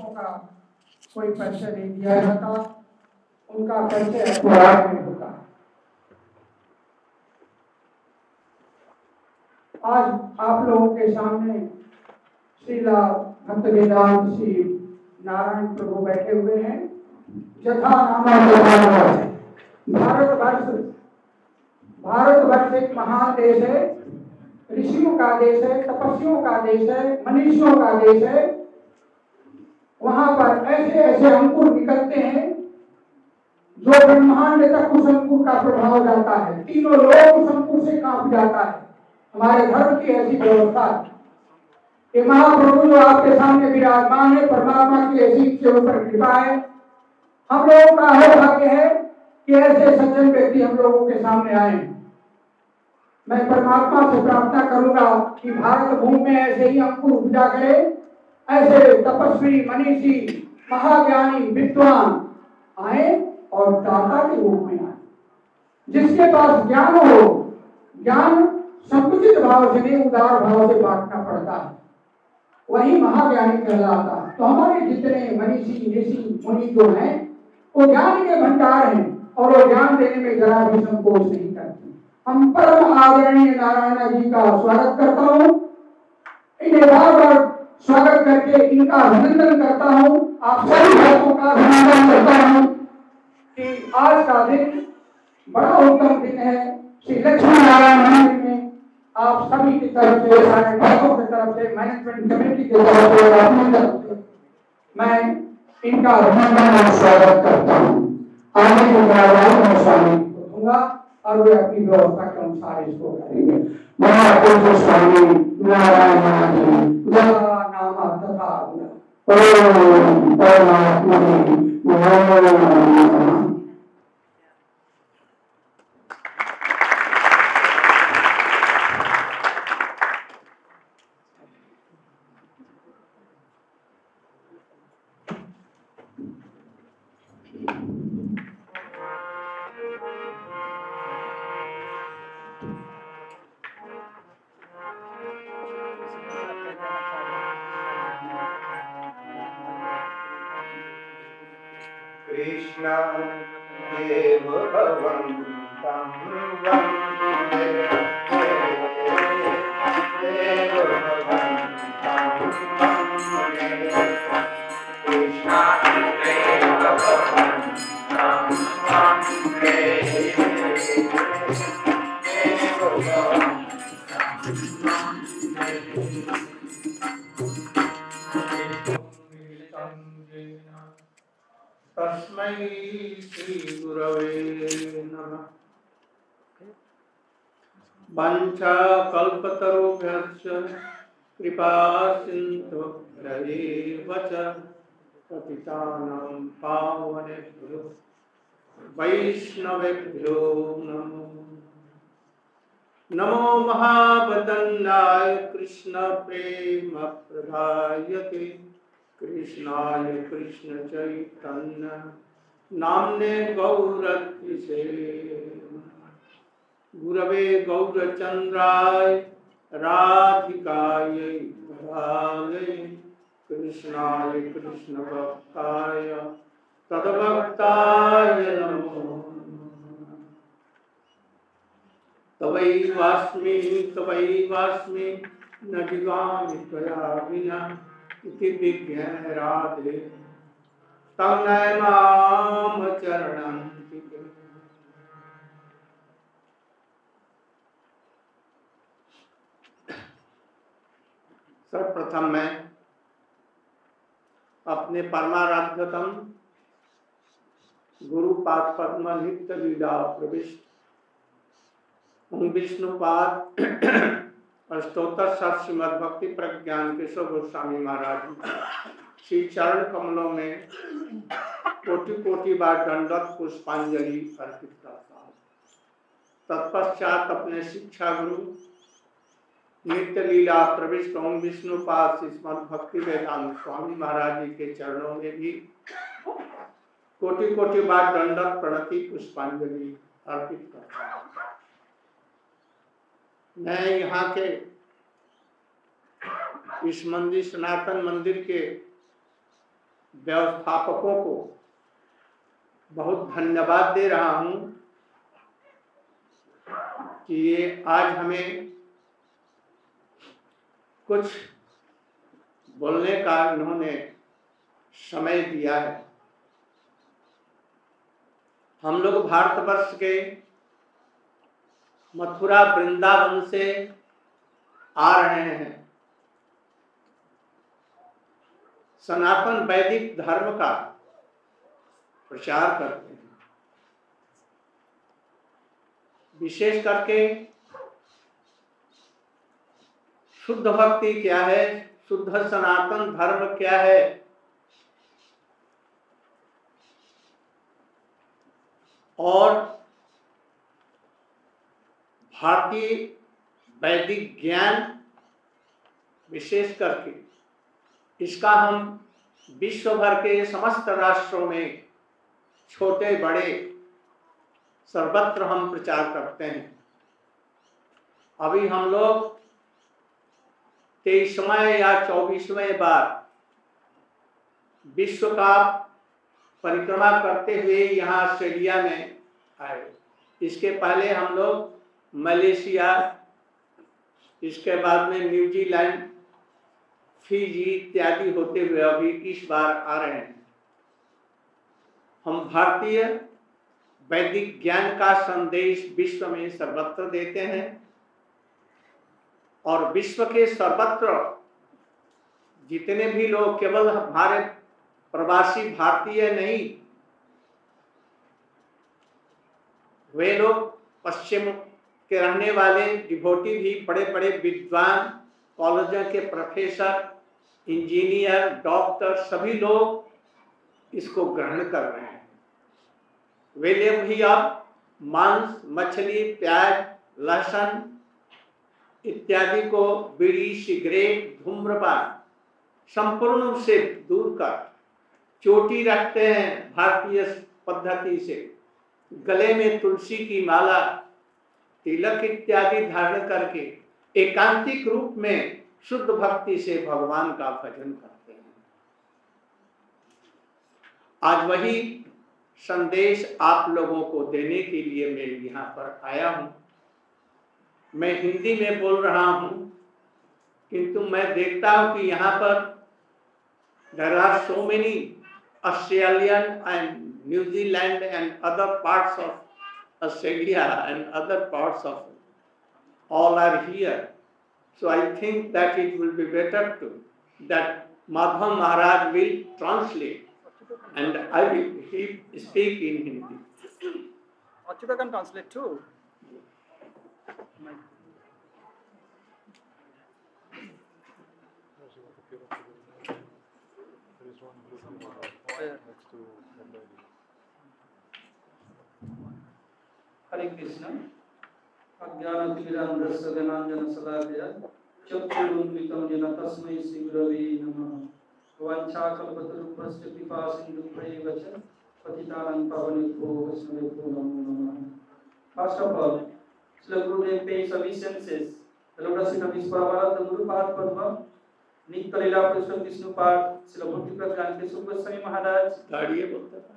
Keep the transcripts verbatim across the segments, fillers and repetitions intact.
संतों का कोई परिचय नहीं दिया जाता, उनका परिचय अखबार में होता है। आज आप लोगों के सामने श्रीला भक्त वेदांत श्री नारायण प्रभु बैठे हुए हैं। जथा नामा भारतवर्ष भारतवर्ष एक महान देश है, ऋषियों का देश है, तपस्वियों का देश है, मनीषियों का देश है। वहां पर ऐसे ऐसे अंकुर निकलते हैं जो ब्रह्मांड तक उस अंकुर का प्रभाव जाता है, तीनों लोग उस अंकुर से कांप जाता है। हमारे धर्म की ऐसी व्यवस्था है कि महाप्रभु जो आपके सामने विराजमान है, परमात्मा की ऐसी के ऊपर कृपा है। हम लोगों का है भाग्य है कि ऐसे सज्जन व्यक्ति हम लोगों के सामने आए। मैं परमात्मा से प्रार्थना करूंगा कि भारत भूमि में ऐसे ही अंकुर उपजा करे, ऐसे तपस्वी मनीषी महाज्ञानी विद्वान आए और दाता के रूप में आए। जिसके पास ज्ञान हो, ज्ञान संकुचित भाव से नहीं उदार भाव से बांटना पड़ता है, वही महाज्ञानी कहलाता है। तो हमारे जितने मनीषी ऋषि मुनि जो हैं वो ज्ञान के भंडार हैं और वो ज्ञान देने में जरा भी संकोच नहीं करते। हम परम आदरणीय नारायण जी का स्वागत करता हूँ, इन्हें बार बार स्वागत करके इनका अभिनंदन करता हूँ। आप सभी भक्तों का अभिनंदन करता हूँ कि आज का दिन बड़ा उत्तम दिन है। श्री लक्ष्मी नारायण मंदिर में आप सभी की तरफ से, सारे भक्तों की तरफ से, मैनेजमेंट कमेटी की तरफ से, अपनी तरफ से मैं इनका अभिनंदन और स्वागत करता हूँ। आगे की कार्यवाही मैं स्वामी को दूंगा और वे अपनी व्यवस्था के अनुसार इसको करेंगे। महापुरुष स्वामी नारायण जी नाम तथा ओम परमात्मा नमः। कृष्ण देव भगवन्तं वन्दे देव भगवन्तं वन्दे कृष्ण देव भगवन्तं वन्दे देव भगवन्तं तस्मै श्री गुरवे नमः। वाञ्छाकल्पतरुभ्यश्च कृपा सिन्धुभ्यैव च पतितानां पावनेभ्यो वैष्णवेभ्यो नमो नमो महावदन्याय कृष्ण प्रेम प्रदायते कृष्णाय कृष्ण चैतन्य नाम्ने गौरतिसे गुरवे गौरचंद्राय राधिकायै धरायै कृष्णाय कृष्ण भक्ताय तद्भक्ताय नमो तवैवास्मि तवैवास्मि न जिगामि त्वया विना इति विज्ञान राधे तव नयनाम चरणं टिके। सर्वप्रथम मैं अपने परमाराध्यतम गुरुपाद पद्म नित्य लीला प्रविष्ट विष्णुपाद अष्टोत्तर सत श्रीमद् भक्ति प्रज्ञान केशव गोस्वामी महाराज श्री चरण कमलों में कोटि कोटि बार दंडवत पुष्पांजलि अर्पित करता हूँ। तत्पश्चात अपने शिक्षा गुरु नित्य लीला प्रविष्ट ओम विष्णुपाद श्रीमद् भक्ति वेदांत स्वामी महाराज जी के चरणों में भी कोटि कोटि बार दंडवत प्रणति पुष्पांजलि अर्पित करता हूँ। मैं यहाँ के इस मंदिर सनातन मंदिर के व्यवस्थापकों को बहुत धन्यवाद दे रहा हूं कि ये आज हमें कुछ बोलने का इन्होंने समय दिया है। हम लोग भारतवर्ष के मथुरा वृंदावन से आ रहे हैं। सनातन वैदिक धर्म का प्रचार करते हैं। विशेष करके शुद्ध भक्ति क्या है, शुद्ध सनातन धर्म क्या है, और भारतीय वैदिक ज्ञान विशेष करके इसका हम विश्व भर के समस्त राष्ट्रों में छोटे बड़े सर्वत्र हम प्रचार करते हैं। अभी हम लोग तेईसवें या चौबीसवें बार विश्व का परिक्रमा करते हुए यहाँ ऑस्ट्रेलिया में आए। इसके पहले हम लोग मलेशिया, इसके बाद में न्यूजीलैंड, फिजी इत्यादि होते हुए अभी इस बार आ रहे हैं। हम भारतीय वैदिक ज्ञान का संदेश विश्व में सर्वत्र देते हैं और विश्व के सर्वत्र जितने भी लोग, केवल हमारे प्रवासी भारतीय नहीं, वे लोग पश्चिम के रहने वाले डिवोटी भी, बड़े बड़े विद्वान, कॉलेजों के प्रोफेसर, इंजीनियर, डॉक्टर, सभी लोग इसको ग्रहण कर रहे हैं। वे लोग भी अब मांस, मछली, प्याज, लहसुन इत्यादि को, बीड़ी, सिगरेट, धूम्रपान संपूर्ण रूप से दूर कर चोटी रखते हैं भारतीय पद्धति से, गले में तुलसी की माला, तिलक इत्यादि धारण करके एकांतिक रूप में शुद्ध भक्ति से भगवान का भजन करते हैं। आज वही संदेश आप लोगों को देने के लिए मैं यहाँ पर आया हूँ। मैं हिंदी में बोल रहा हूँ, किंतु मैं देखता हूँ कि यहाँ पर there are so many Australian and New Zealand and other parts of Australia and other parts of all are here. So I think that it will be better to that Madhav Maharaj will translate and I will he speak in Hindi. Achyuta can translate too. Hare Krishna. Ajnanatimirandhasya gananjana salakaya चक्षुरुन्मिलितं येन तस्मै श्रीगुरवे नमः। वाञ्छाकल्पतरुभ्यश्च कृपासिन्धुभ्यैव च पतितानां पावनेभ्यो वैष्णवेभ्यो नमो नमः। First of all, Srila Gurudev pays obeisances the lotus feet of his Paramarabdha Guru Pad Padma, Nitya Leela Purushottam Vishnu Pad, Srila Bhakti Pradhan Keshav Goswami Maharaj. गाड़िए बोलता था।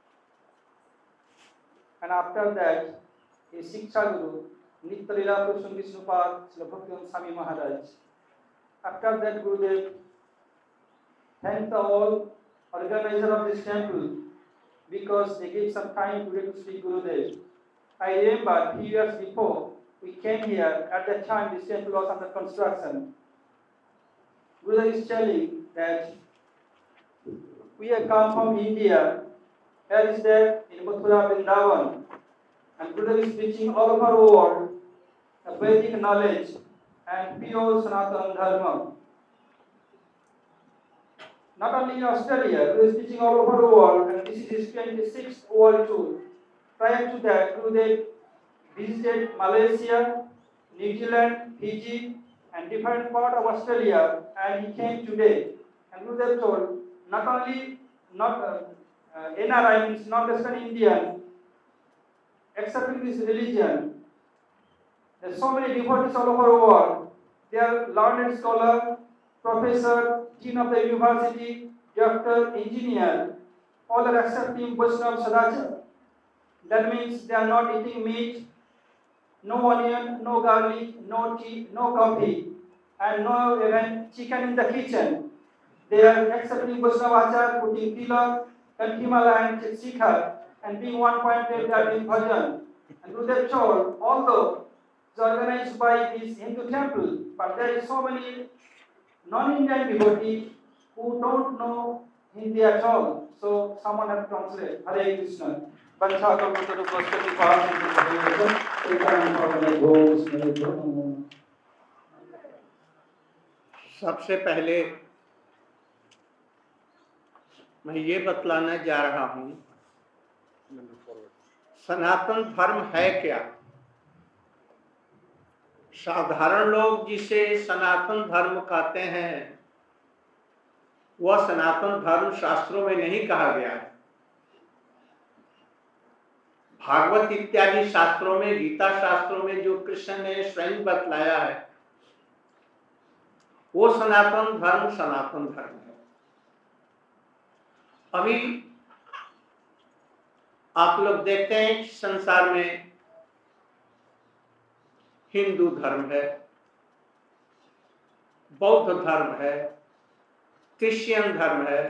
And after that, his Shiksha Guru, Nitya Leela Purushottam Vishnu Pad, Srila Bhakti Swami Maharaj. After that, Gurudev thanked all organizers of this temple because they gave some time to Sri Gurudev. I remember few years before we came here. At that time, this temple was under construction. Gurudev is telling that we have come from India. Here is that in Mathura Vrindavan, and Gurudev is preaching all over the world the Vedic knowledge and pure Sanatana Dharma. Not only in Australia, Gurudev is preaching all over the world, and this is his twenty-sixth world tour. Prior to that, Gurudev visited Malaysia, New Zealand, Fiji, and different parts of Australia, and he came today. And Gurudev told, not only not uh, uh, N R I means non-Western Indian, accepting this religion, there's so many devotees all over the world. They are learned scholar, professor, dean of the university, doctor, engineer, all are accepting Vaishnava Sadachar. That means they are not eating meat, no onion, no garlic, no tea, no coffee, and no even chicken in the kitchen. They are accepting Vaishnava Achar, putting tilak, and Himala and Sikha, and being one pointed, they are doing bhajan. And Gurudev told, although it's organized by this Hindu temple, but there is so many non-Indian devotees who don't know Hindi at all. So someone has translated Hare Krishna. Bancha Kalpataru Vaskati Param सबसे पहले मैं ये बतलाने जा रहा हूँ, सनातन धर्म है क्या। साधारण लोग जिसे सनातन धर्म कहते हैं, वह सनातन धर्म शास्त्रों में नहीं कहा गया है। भागवत इत्यादि शास्त्रों में, गीता शास्त्रों में जो कृष्ण ने स्वयं बतलाया है, वो सनातन धर्म सनातन धर्म है। अभी आप लोग देखते हैं संसार में हिंदू धर्म है, बौद्ध धर्म है, क्रिश्चियन धर्म है,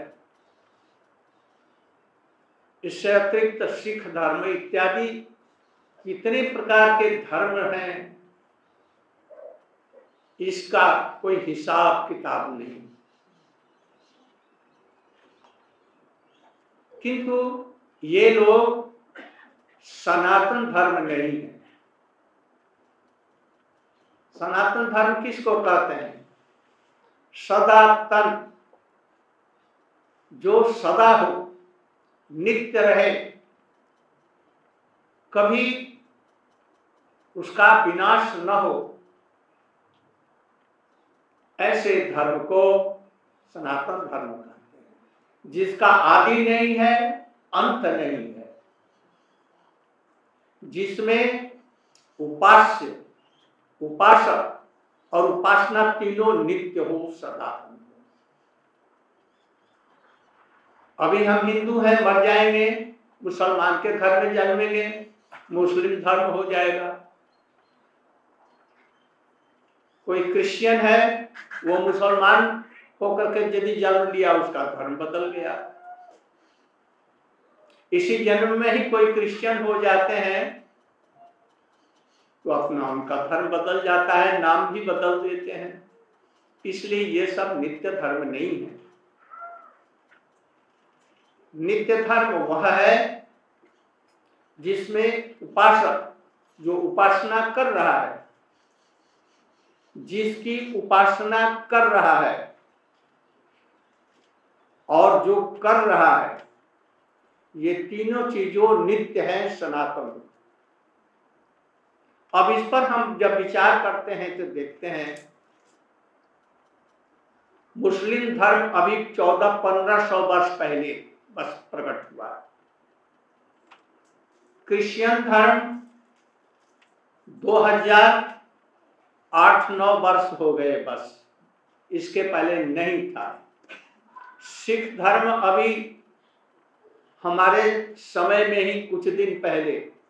इससे अतिरिक्त सिख धर्म इत्यादि कितने प्रकार के धर्म हैं, इसका कोई हिसाब किताब नहीं। किंतु ये लोग सनातन धर्म नहीं है। सनातन धर्म किसको कहते हैं? सदातन, जो सदा हो, नित्य रहे, कभी उसका विनाश न हो, ऐसे धर्म को सनातन धर्म कहते हैं, जिसका आदि नहीं है, अंत नहीं है, जिसमें उपास्य, उपासक और उपासना तीनों नित्य हो, सदा। अभी हम हिंदू हैं, मर जाएंगे, मुसलमान के घर में जन्मेंगे, मुस्लिम धर्म हो जाएगा। कोई क्रिश्चियन है, वो मुसलमान होकर के यदि जन्म लिया, उसका धर्म बदल गया। इसी जन्म में ही कोई क्रिश्चियन हो जाते हैं तो अपना उनका धर्म बदल जाता है, नाम भी बदल देते हैं। इसलिए ये सब नित्य धर्म नहीं है। नित्य धर्म वह है जिसमें उपासक जो उपासना कर रहा है, जिसकी उपासना कर रहा है और जो कर रहा है, ये तीनों चीजों नित्य हैं, सनातन। अब इस पर हम जब विचार करते हैं तो देखते हैं मुस्लिम धर्म अभी चौदह पंद्रह सौ वर्ष पहले बस प्रकट हुआ। क्रिश्चियन धर्म दो हज़ार आठ नौ वर्ष हो गए बस, इसके पहले नहीं था। सिख धर्म अभी हमारे समय में ही कुछ दिन पहले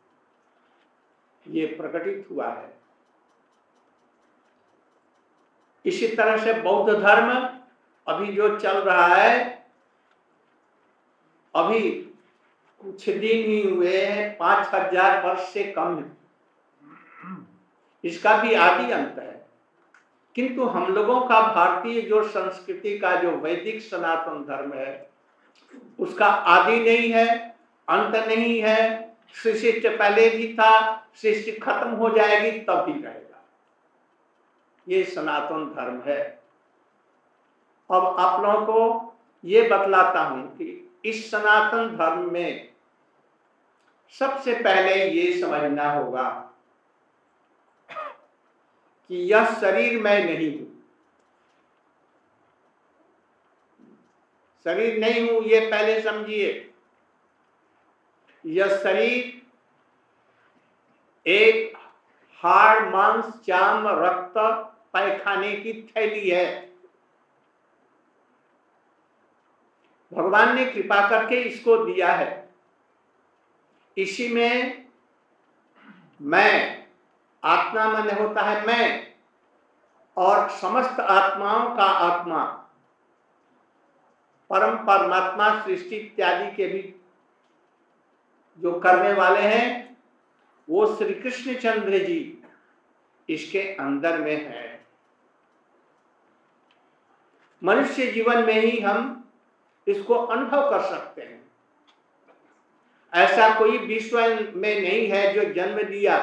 ये प्रकटित हुआ है। इसी तरह से बौद्ध धर्म अभी जो चल रहा है, अभी कुछ दिन ही हुए हैं, पांच हजार वर्ष से कम है। इसका भी आदि अंत है। किंतु हम लोगों का भारतीय जो संस्कृति का जो वैदिक सनातन धर्म है, उसका आदि नहीं है, अंत नहीं है। सृष्टि पहले भी था, सृष्टि खत्म हो जाएगी तब भी रहेगा। ये सनातन धर्म है। अब आप लोगों को ये बतलाता हूं कि इस सनातन धर्म में सबसे पहले ये समझना होगा कि यह शरीर मैं नहीं हूं। शरीर नहीं हूं, ये पहले समझिए। यह शरीर एक हाड़, मांस, चाम, रक्त, पैखाने की थैली है। भगवान ने कृपा करके इसको दिया है। इसी में मैं, आत्मा मन होता है मैं, और समस्त आत्माओं का आत्मा परम परमात्मा सृष्टि इत्यादि के भी जो करने वाले हैं वो श्री कृष्ण चंद्र जी इसके अंदर में है। मनुष्य जीवन में ही हम इसको अनुभव कर सकते हैं। ऐसा कोई विश्व में नहीं है जो जन्म दिया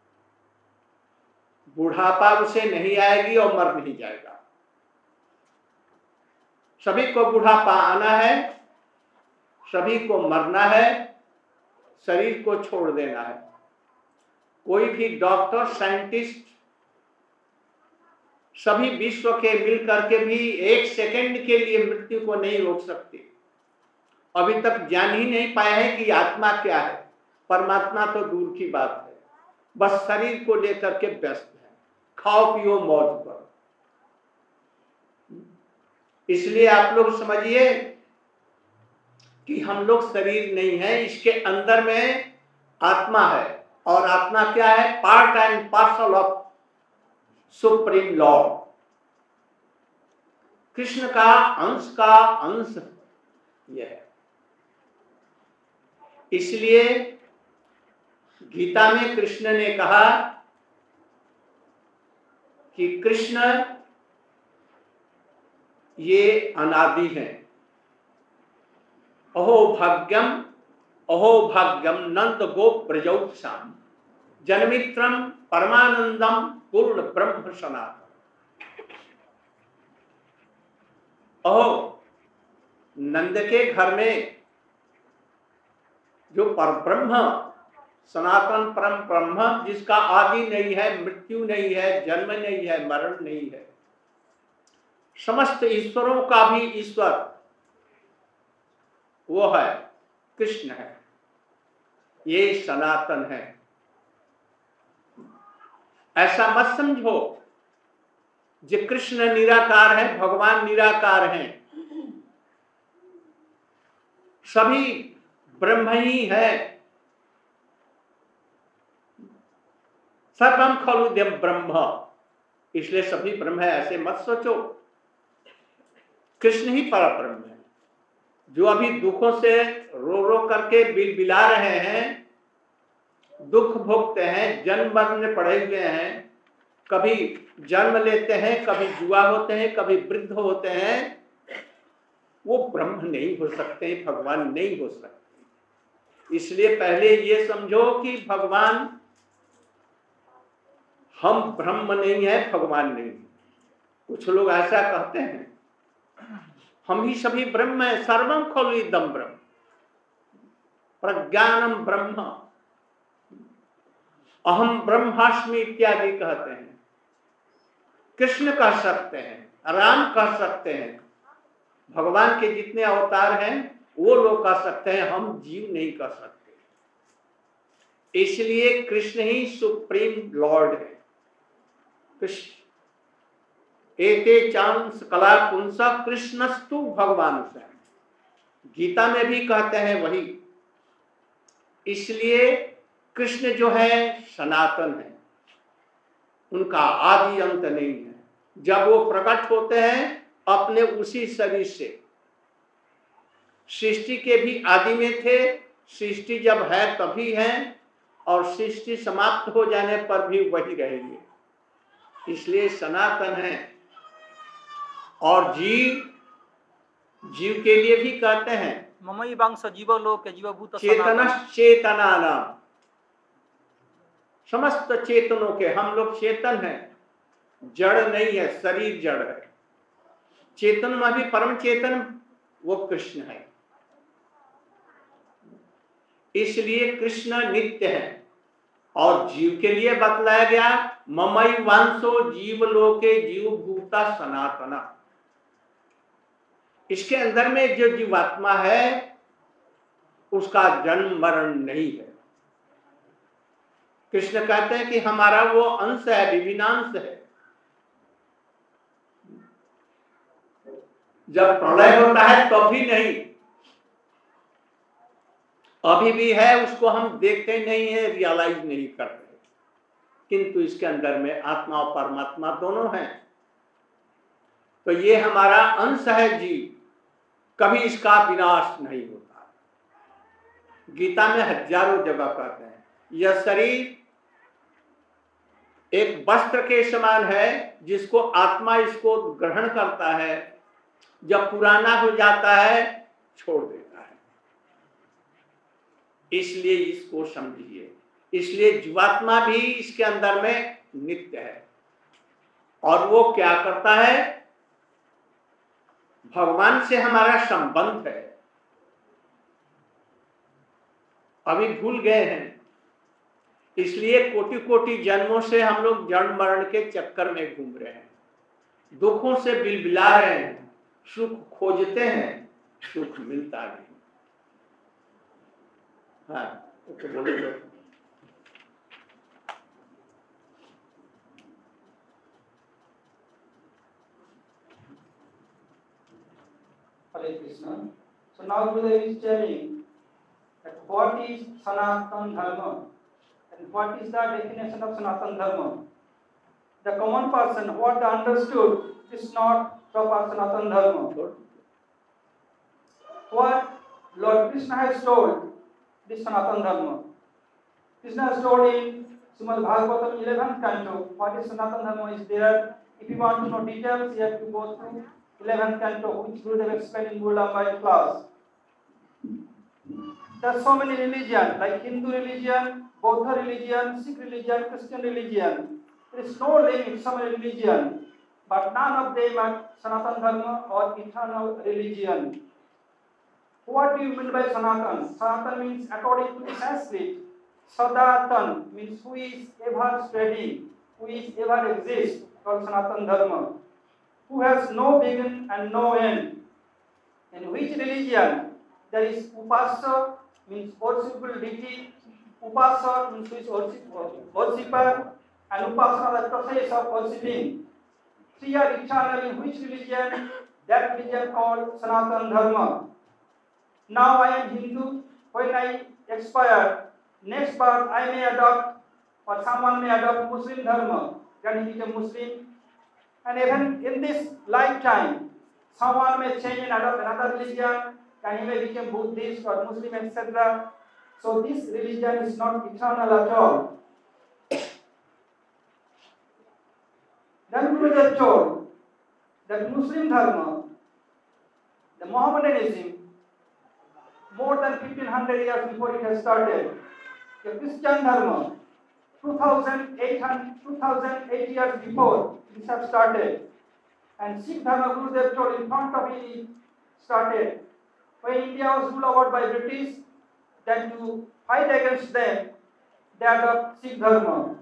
बुढ़ापा उसे नहीं आएगी और मर नहीं जाएगा। सभी को बुढ़ापा आना है, सभी को मरना है, शरीर को छोड़ देना है। कोई भी डॉक्टर, साइंटिस्ट, सभी विश्व के मिल करके भी एक सेकंड के लिए मृत्यु को नहीं रोक सकते। अभी तक जान ही नहीं पाए हैं कि आत्मा क्या है, परमात्मा तो दूर की बात है। बस शरीर को लेकर के व्यस्त है, खाओ पियो मौज करो। इसलिए आप लोग समझिए कि हम लोग शरीर नहीं है, इसके अंदर में आत्मा है। और आत्मा क्या है? Part and parcel of supreme lord, Krishna का अंश का अंश यह है। इसलिए गीता में कृष्ण ने कहा कि कृष्ण ये अनादि हैं। अहो भाग्यम अहो भाग्यम नंद गोप ब्रजौत्साम जन्मित्रम परमानंदम पूर्ण ब्रह्म सनातन। अहो, नंद के घर में जो परब्रह्म, सनातन परम ब्रह्म, जिसका आदि नहीं है, मृत्यु नहीं है, जन्म नहीं है, मरण नहीं है, समस्त ईश्वरों का भी ईश्वर वो है, कृष्ण है। ये सनातन है। ऐसा मत समझो जो कृष्ण निराकार है, भगवान निराकार हैं। सभी ब्रह्म ही है। सर्वम खलुद्यम ब्रह्म, इसलिए सभी ब्रह्म है ऐसे मत सोचो। कृष्ण ही पर ब्रह्म है। जो अभी दुखों से रो रो करके बिलबिला रहे हैं, दुख भोगते हैं, जन्म मरण में पड़े हुए हैं, कभी जन्म लेते हैं, कभी जुआ होते हैं, कभी वृद्ध होते हैं, वो ब्रह्म नहीं हो सकते, भगवान नहीं हो सकते। इसलिए पहले ये समझो कि भगवान, हम ब्रह्म नहीं है, भगवान नहीं। कुछ लोग ऐसा कहते हैं हम ही सभी ब्रह्म है, सर्वम खलु इदं ब्रह्म, प्रज्ञानम ब्रह्म, अहम ब्रह्मास्मि इत्यादि कहते हैं। कृष्ण कह सकते हैं, राम कह सकते हैं, भगवान के जितने अवतार हैं वो लोग कह सकते हैं, हम जीव नहीं कह सकते। इसलिए कृष्ण ही सुप्रीम लॉर्ड है। कृष्ण एते चांस कला पुंस कृष्णस्तु भगवान से, गीता में भी कहते हैं वही। इसलिए कृष्ण जो है सनातन है, उनका आदि अंत नहीं है। जब वो प्रकट होते हैं अपने उसी शरीर से, सृष्टि के भी आदि में थे, सृष्टि जब है तभी है, और सृष्टि समाप्त हो जाने पर भी वही रहेंगे। इसलिए सनातन है। और जीव, जीव के लिए भी कहते हैं ममई वांश जीवलोक जीवभूत चेतन चेतना नाम, समस्त चेतनों के हम लोग चेतन हैं, जड़ नहीं है, शरीर जड़ है। चेतन में भी परम चेतन वो कृष्ण है। इसलिए कृष्ण नित्य है। और जीव के लिए बतलाया गया ममई वांशो जीवलोके जीवभूता सनातना। इसके अंदर में जो जीवात्मा है उसका जन्म मरण नहीं है। कृष्ण कहते हैं कि हमारा वो अंश है, विभिन्नांश है। जब प्रलय होता है तो भी नहीं, अभी भी है, उसको हम देखते नहीं है, रियलाइज नहीं करते, किंतु इसके अंदर में आत्मा और परमात्मा दोनों हैं। तो ये हमारा अंश है जी, कभी इसका विनाश नहीं होता। गीता में हजारों जगह कहते हैं यह शरीर एक वस्त्र के समान है, जिसको आत्मा इसको ग्रहण करता है, जब पुराना हो जाता है छोड़ देता है। इसलिए इसको समझिए। इसलिए जीवात्मा भी इसके अंदर में नित्य है, और वो क्या करता है, भगवान से हमारा संबंध है, अभी भूल गए हैं। इसलिए कोटि कोटि जन्मों से हम लोग जन्म मरण के चक्कर में घूम रहे हैं, दुखों से बिलबिला रहे हैं, सुख खोजते हैं, सुख मिलता नहीं। हाँ, तो बोले तो Hare Krishna. So now Gurudev is telling that what is Sanatana Dharma and what is the definition of Sanatana Dharma. The common person, what they understood is not proper Sanatana Dharma. What Lord Krishna has told is Sanatana Dharma. Krishna has told in Srimad Bhagavatam eleventh canto what is Sanatana Dharma is there. If you want to know details, you have to go through eleventh canto, which Gurudev explained in Gurulamba class. There are so many religions like Hindu religion, Buddha religion, Sikh religion, Christian religion. There is no limit, so many religion, but none of them are Sanatana Dharma or eternal religion. What do you mean by Sanatan? Sanatan means, according to Sanskrit, Sadatan means who is ever spreading, who is ever exists, called Sanatan Dharma, who has no beginning and no end. In which religion there is Upasya means worshipable deity, Upasya means who is worshipper, and Upasana the process of worshipping. Three are eternal in which religion? That religion called Sanatan Dharma. Now I am Hindu. When I expire, next birth I may adopt, or someone may adopt Muslim Dharma, then he become Muslim. And even in this lifetime, someone may change and adopt another religion, and he may become Buddhist or Muslim, et cetera. So this religion is not eternal at all. Then Gurudev told that Muslim Dharma, the Mohammedanism, more than fifteen hundred years before it has started. The Christian Dharma, two thousand eight years before this has started. And Sikh Dharma, Gurudev told in front of it started. When India was ruled over by British, then to fight against them, they adopted Sikh Dharma.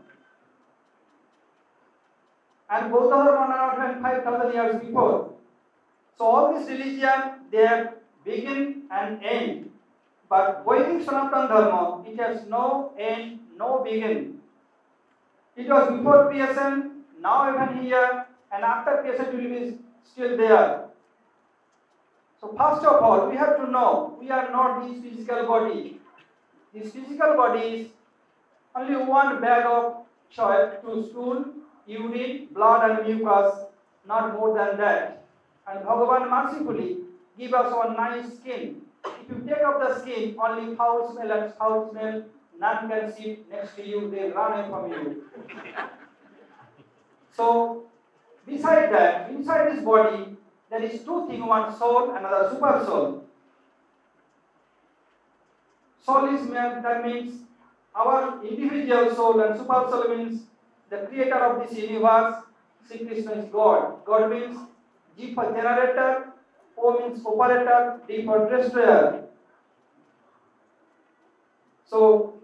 And Buddha Dharma not five thousand years before. So all this religion, they have begin and end. But Vedic Sanatana Dharma, it has no end, no begin. It was before creation, now even here, and after creation it will be still there. So first of all, we have to know, we are not this physical body. This physical body is only one bag of soil to stool, urine, blood and mucus, not more than that. And Bhagavan mercifully give us one nice skin. If you take off the skin, only foul smell and foul smell, none can sit next to you, they run away from you. So, beside that, inside this body, there is two things, one soul, another super soul. Soul is that means our individual soul, and super soul means the creator of this universe. Sri Krishna is God. God means G for generator, O means operator, D for destroyer. So,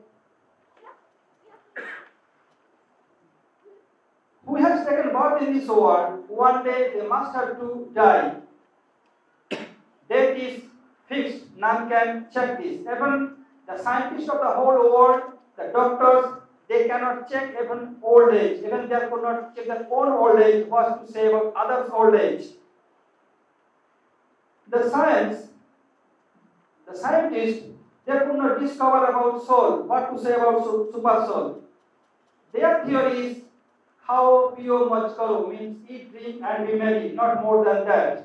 who has taken birth in this world, one day they must have to die. Death is fixed, none can check this. Even the scientists of the whole world, the doctors, they cannot check even old age. Even they could not check their own old age, was to say about others' old age. The science, the scientists, they could not discover about soul, what to say about su- super soul. Their theory is how pure Majkaru means eat, drink and be merry, not more than that.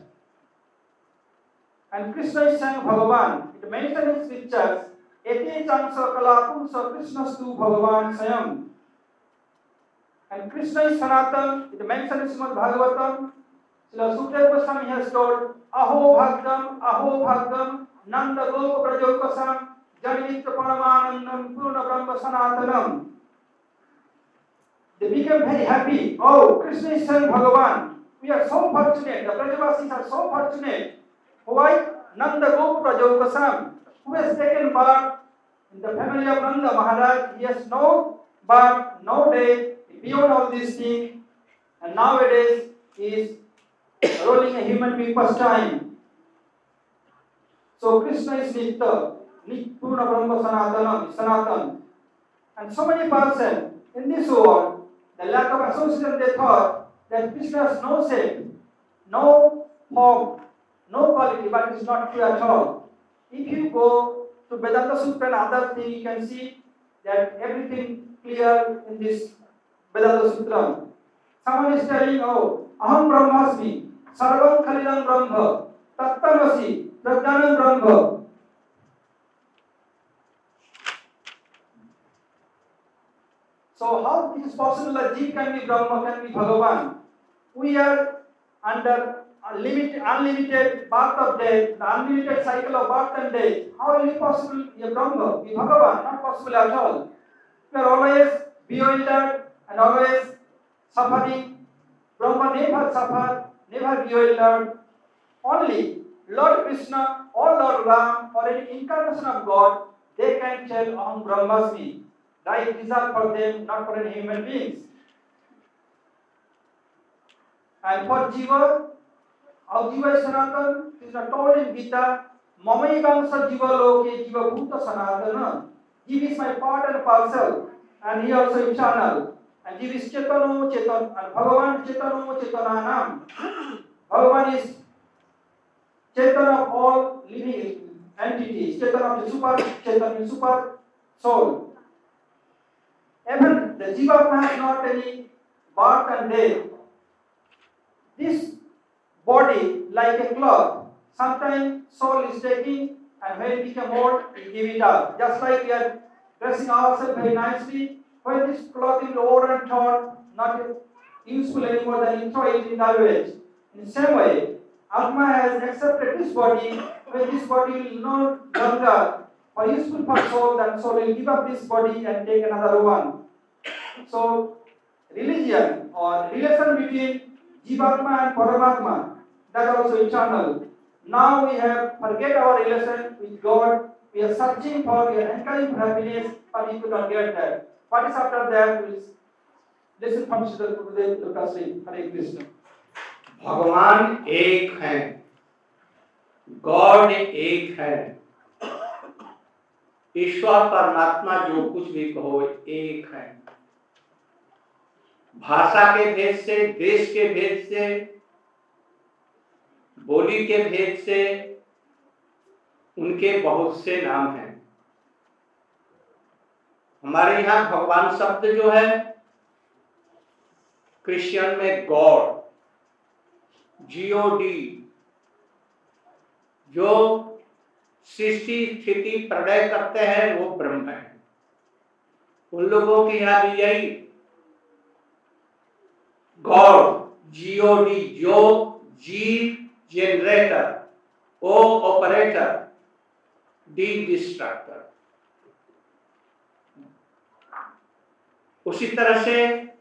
And Krishna is saying Bhagavan. It mentions in scriptures, Ete Chansa Kala Pumsa Krishnastu Bhagavan Sayam. And Krishna is Sanatan. It mentions in Srimad Bhagavatam. Srila Sukadeva Goswami has told, Aho Bhagam, Aho Bhagam, Nanda Gopa Prajokasam, Janivitra Paramanandam, Purna Brahma Sanatanam. They became very happy. Oh, Krishna is saying Bhagavan. We are so fortunate. The Brajavasis are so fortunate. Why? Nanda Gopa Prajokasam, who has taken birth in the family of Nanda Maharaj. He has no birth, no death, beyond all these things. And nowadays he is rolling a human being first time. So Krishna is Nitya, Nitpurna Brahma Sanatanam, Sanatan. And so many persons in this world, the lack of association, they thought that Krishna has no shape, no form, no quality, but it's not true at all. If you go to Vedanta Sutra and other things, you can see that everything clear in this Vedanta Sutra. Someone is telling, oh, Aham Brahmasmi, Sarvam Khalidam Brahma, Tattamasi, Prajnanam Brahma. So how it is possible that Jeev can be Brahma, can be Bhagavan? We are under unlimited, unlimited birth of death, the unlimited cycle of birth and death. How will it be possible be Brahma, be Bhagavan? Not possible at all. We are always bewildered and always suffering. Brahma never suffered, never bewildered. Only Lord Krishna or Lord Ram or any incarnation of God, they can tell Aham Brahmasmi. Right result for them, not for any human beings. And for Jiva, our Jiva is Sanatan, it is not told in Gita, Mamayigamsa Jiva Loke Jiva Bhuta Sanatana. Jiva is my part and parcel, and he also eternal. And Jiva is Chetano Chetan, and Bhagavan Chetano Chetananam. Bhagavan is Chetan of all living entities, Chetan of the super, Chetan is super soul. Even the Jiva has not any birth and death. This body, like a cloth, sometimes soul is taking, and when it becomes old, we give it up. Just like we are dressing ourselves very nicely, when this cloth is old and torn, not useful anymore, then you throw it in garbage. In the same way, Atma has accepted this body. When this body will no longer or useful for soul, then soul will give up this body and take another one. So, religion or relation between Jivatma and Paramatma, that is also eternal. Now we have forget our relation with God. We are searching for, we are encouraging for happiness, but we could not get that. What is after that? We will listen from Srila Gurudev Lokasri. Hare Krishna. भगवान एक है, God एक है, ईश्वर परमात्मा जो कुछ भी कहो एक है। भाषा के भेद से, देश के भेद से, बोली के भेद से उनके बहुत से नाम हैं। हमारे यहाँ भगवान शब्द जो है, क्रिश्चियन में गॉड, जीओडी, जो सृष्टि स्थिति प्रलय करते हैं वो ब्रह्म है। उन लोगों की यहाँ भी यही गॉड, जीओडी, जो G generator, O operator, D destructor. उसी तरह से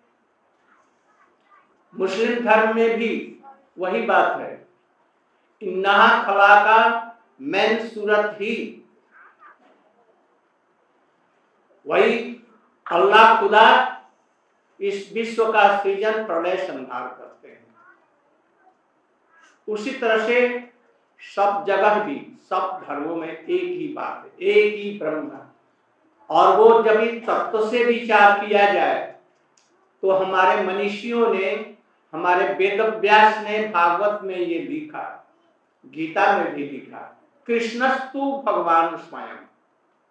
मुस्लिम धर्म में भी वही बात है। इन्ना खला का मैन सूरत ही वही अल्लाह खुदा इस विश्व का सृजन प्रलय संहार करते हैं। उसी तरह से सब जगह भी, सब धर्मों में एक ही बात है, एक ही ब्रह्म है। और वो जब इस तत्व से विचार किया जाए तो हमारे मनीषियों ने, हमारे वेद व्यास ने भागवत में ये लिखा, गीता में भी लिखा, कृष्णस्तु भगवान स्वयं।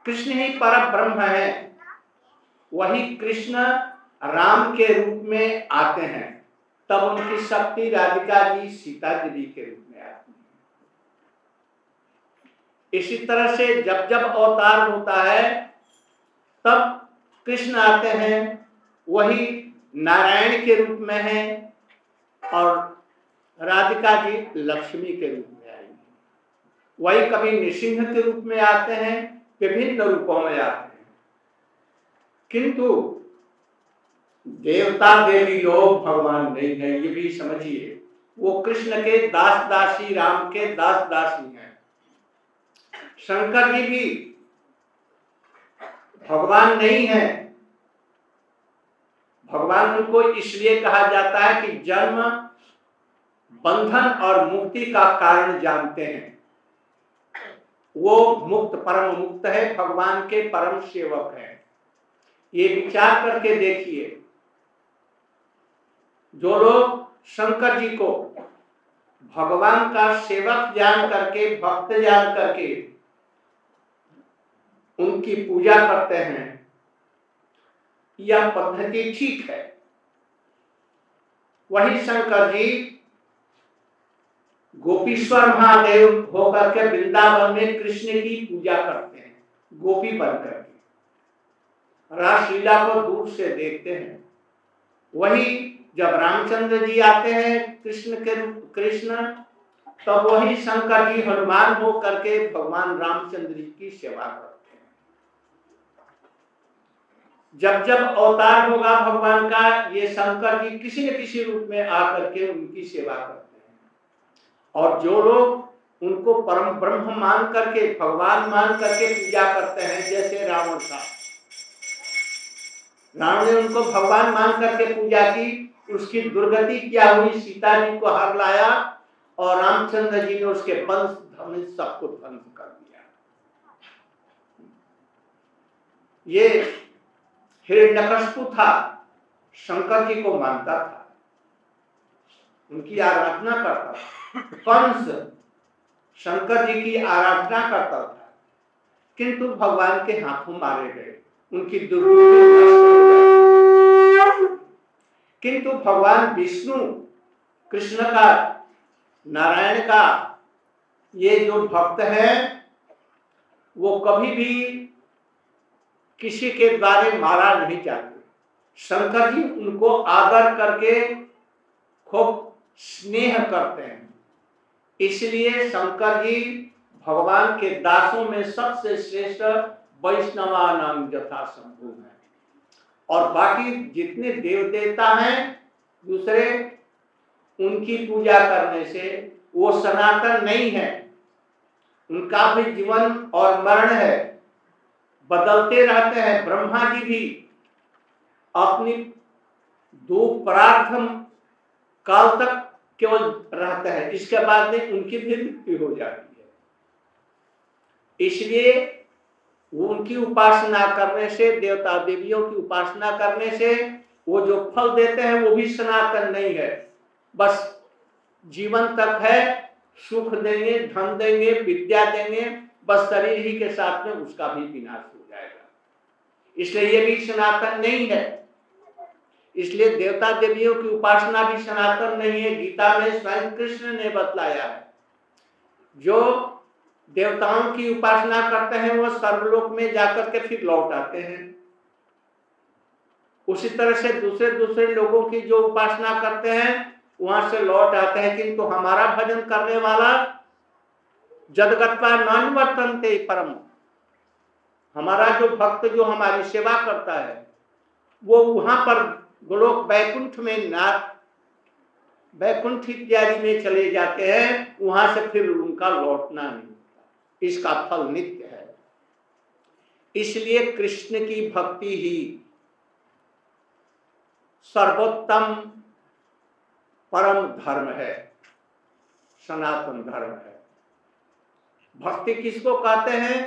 कृष्ण ही पर ब्रह्म है, वही कृष्ण राम के रूप में आते हैं, तब उनकी शक्ति राधिका जी सीता जी के रूप में आती है। इसी तरह से जब जब अवतार होता है तब कृष्ण आते हैं, वही नारायण के रूप में है और राधिका जी लक्ष्मी के रूप में आएंगी। वही कभी नृसिंह के रूप में आते हैं, विभिन्न रूपों में आते हैं। किंतु देवता देवी लोग भगवान नहीं है, ये भी समझिए। वो कृष्ण के दास दासी, राम के दास दासी हैं। शंकर जी भी भगवान नहीं है। भगवान उनको इसलिए कहा जाता है कि जन्म, बंधन और मुक्ति का कारण जानते हैं। वो मुक्त, परम मुक्त है, भगवान के परम सेवक हैं। ये विचार करके देखिए, जो लोग शंकर जी को भगवान का सेवक जान करके, भक्त जान करके उनकी पूजा करते हैं, यह पद्धति ठीक है। वही शंकर जी गोपीश्वर महादेव होकर के वृंदावन में कृष्ण की पूजा करते हैं, गोपी बनकर के रासलीला को दूर से देखते हैं। वही जब रामचंद्र जी आते हैं कृष्ण के कृष्ण, तब वही शंकर जी हनुमान हो करके भगवान रामचंद्र जी की सेवा करते हैं। जब जब अवतार होगा भगवान का, ये शंकर जी किसी न किसी रूप में आकर के उनकी सेवा करते हैं। और जो लोग उनको परम ब्रह्म मान करके, भगवान मान करके पूजा करते हैं, जैसे रावण था, रावण ने उनको भगवान मान करके पूजा की, उसकी दुर्गति क्या हुई, सीता जी को हर लाया और रामचंद्र जी ने उसके वंश धर्म सबको ध्वंस कर दिया। ये हिरण्यकशिपु था, शंकर जी को मानता था, उनकी आराधना करता था। कंस शंकर जी की आराधना करता था, किंतु भगवान के हाथों मारे गए, उनकी दुर्बुद्धि नष्ट हो गई। किंतु भगवान विष्णु, कृष्ण का, नारायण का ये जो भक्त है, वो कभी भी किसी के द्वारा मारा नहीं जाते। शंकर जी उनको आदर करके खूब स्नेह करते हैं, इसलिए शंकर जी भगवान के दासों में सबसे श्रेष्ठ वैष्णवानां यथा संभव है। और बाकी जितने देव देवता हैं दूसरे, उनकी पूजा करने से वो सनातन नहीं है, उनका भी जीवन और मरण है, बदलते रहते हैं। ब्रह्मा जी भी अपनी दो प्रार्थम काल तक केवल रहते हैं, इसके बाद में उनकी भी मृत्यु हो जाती है। इसलिए वो उनकी उपासना करने से, देवता देवियों की उपासना करने से वो जो फल देते हैं वो भी सनातन नहीं है, बस जीवन तक है, सुख देंगे, धन देंगे, विद्या देंगे, बस शरीर ही के साथ में उसका भी विनाश हो जाएगा। इसलिए ये भी सनातन नहीं है। इसलिए देवता देवियों की उपासना भी सनातन नहीं है। गीता में स्वयं कृष्ण ने बतलाया है, जो देवताओं की उपासना करते हैं वो सर्वलोक में जाकर के फिर लौट आते हैं। उसी तरह से दूसरे दूसरे लोगों की जो उपासना करते हैं वहां से लौट आते हैं, किंतु हमारा भजन करने वाला जदगत्वा नानुवर्तन्ते परम, हमारा जो भक्त जो हमारी सेवा करता है वो वहां पर गोलोक वैकुंठ में, नाथ वैकुंठ इत्यादि में चले जाते हैं, वहां से फिर उनका लौटना नहीं होता, इसका फल नित्य है। इसलिए कृष्ण की भक्ति ही सर्वोत्तम परम धर्म है, सनातन धर्म है। भक्ति किसको कहते हैं?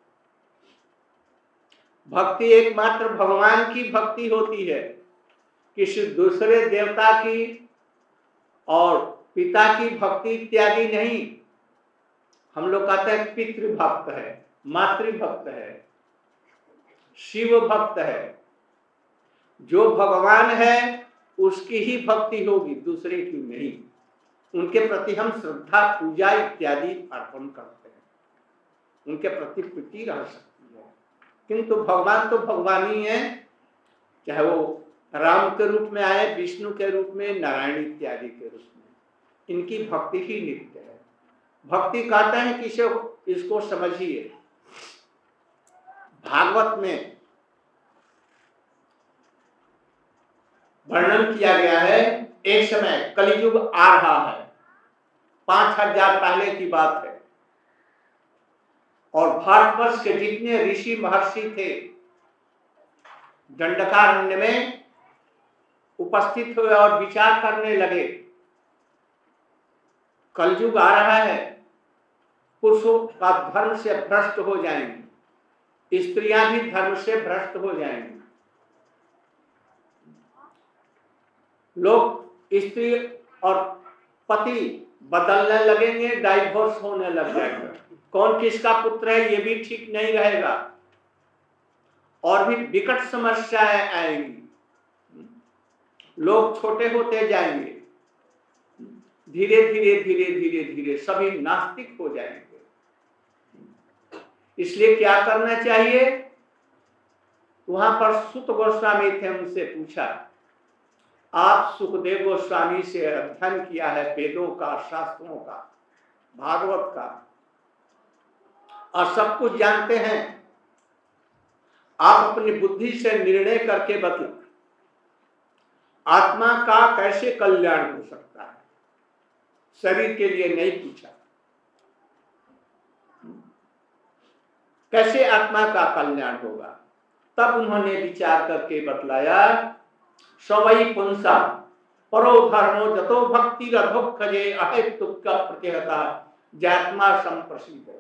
भक्ति एकमात्र भगवान की भक्ति होती है, किसी दूसरे देवता की और पिता की भक्ति इत्यादि नहीं। हम लोग कहते हैं पितृभक्त है, मातृभक्त है, शिव भक्त है, जो भगवान है उसकी ही भक्ति होगी, दूसरे की नहीं। उनके प्रति हम श्रद्धा पूजा इत्यादि अर्पण करते हैं, उनके प्रति प्रीति रह सकती है, किंतु भगवान तो भगवान ही है, चाहे वो राम के रूप में आए, विष्णु के रूप में, नारायण इत्यादि के रूप में, इनकी भक्ति ही नित्य है। भक्ति कहते हैं कि इसको समझिए, भागवत में वर्णन किया गया है, एक समय कलियुग आ रहा है, पांच हजार पहले की बात है, और भारतवर्ष के जितने ऋषि महर्षि थे दंडकारण्य में उपस्थित हुए और विचार करने लगे, कलयुग आ रहा है, पुरुषों का धर्म से भ्रष्ट हो जाएंगे, स्त्रियां भी धर्म से भ्रष्ट हो जाएंगी, लोग स्त्री और पति बदलने लगेंगे, डाइवोर्स होने लग जाएगा, कौन किसका पुत्र है ये भी ठीक नहीं रहेगा, और भी विकट समस्याएं आएंगी, लोग छोटे होते जाएंगे, धीरे धीरे धीरे धीरे धीरे सभी नास्तिक हो जाएंगे। इसलिए क्या करना चाहिए? वहां पर सुत गोस्वामी थे, उनसे पूछा, आप सुखदेव गोस्वामी से अध्ययन किया है वेदों का, शास्त्रों का, भागवत का, और सब कुछ जानते हैं, आप अपनी बुद्धि से निर्णय करके बतला, आत्मा का कैसे कल्याण हो सकता है? शरीर के लिए नहीं पूछा, कैसे आत्मा का कल्याण होगा? तब उन्होंने विचार करके बतलाया, सवई पुंसा परो धर्मो जतो भक्ति रधोक्षजे अहेतुक प्रतिहता जात्मा संप्रसिद्ध।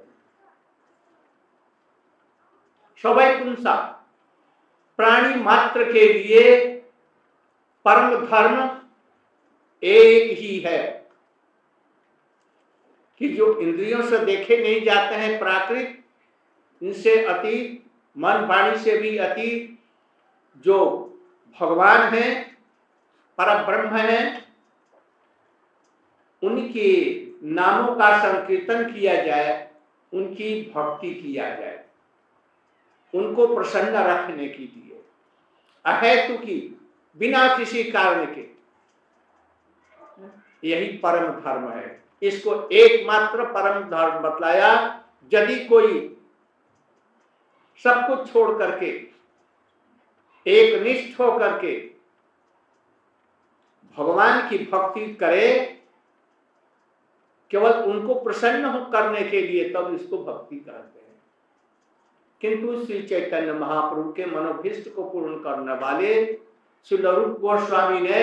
सवई पुंसा, प्राणी मात्र के लिए परम धर्म एक ही है कि जो इंद्रियों से देखे नहीं जाते हैं, प्राकृत, इनसे अतीत, मन वाणी से भी अतीत, जो भगवान है, परम ब्रह्म है, उनके नामों का संकीर्तन किया जाए, उनकी भक्ति किया जाए, उनको प्रसन्न रखने के लिए, अहेतु की, बिना किसी कारण के, यही परम धर्म है। इसको एकमात्र परम धर्म बतलाया। यदि कोई सब कुछ छोड़ करके, एक निष्ठ हो करके भगवान की भक्ति करे, केवल उनको प्रसन्न हो करने के लिए, तब इसको भक्ति कहते हैं। किंतु श्री चैतन्य महाप्रभु के मनोभीष्ट को पूर्ण करने वाले श्री रूप गोस्वामी ने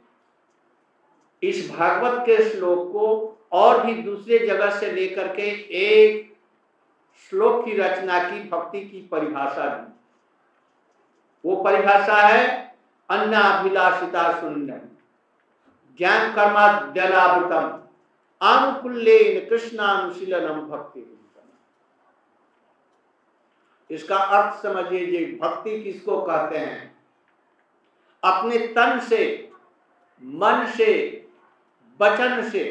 इस भागवत के श्लोक को और भी दूसरे जगह से लेकर के एक श्लोक की रचना की, भक्ति की परिभाषा दी। वो परिभाषा है अन्नाभिलाषिता सुंदर ज्ञान कर्माद्यनावृतम आनुकूल्येन कृष्णानुशीलनम भक्ति। इसका अर्थ समझिए, भक्ति किसको कहते हैं? अपने तन से, मन से, वचन से,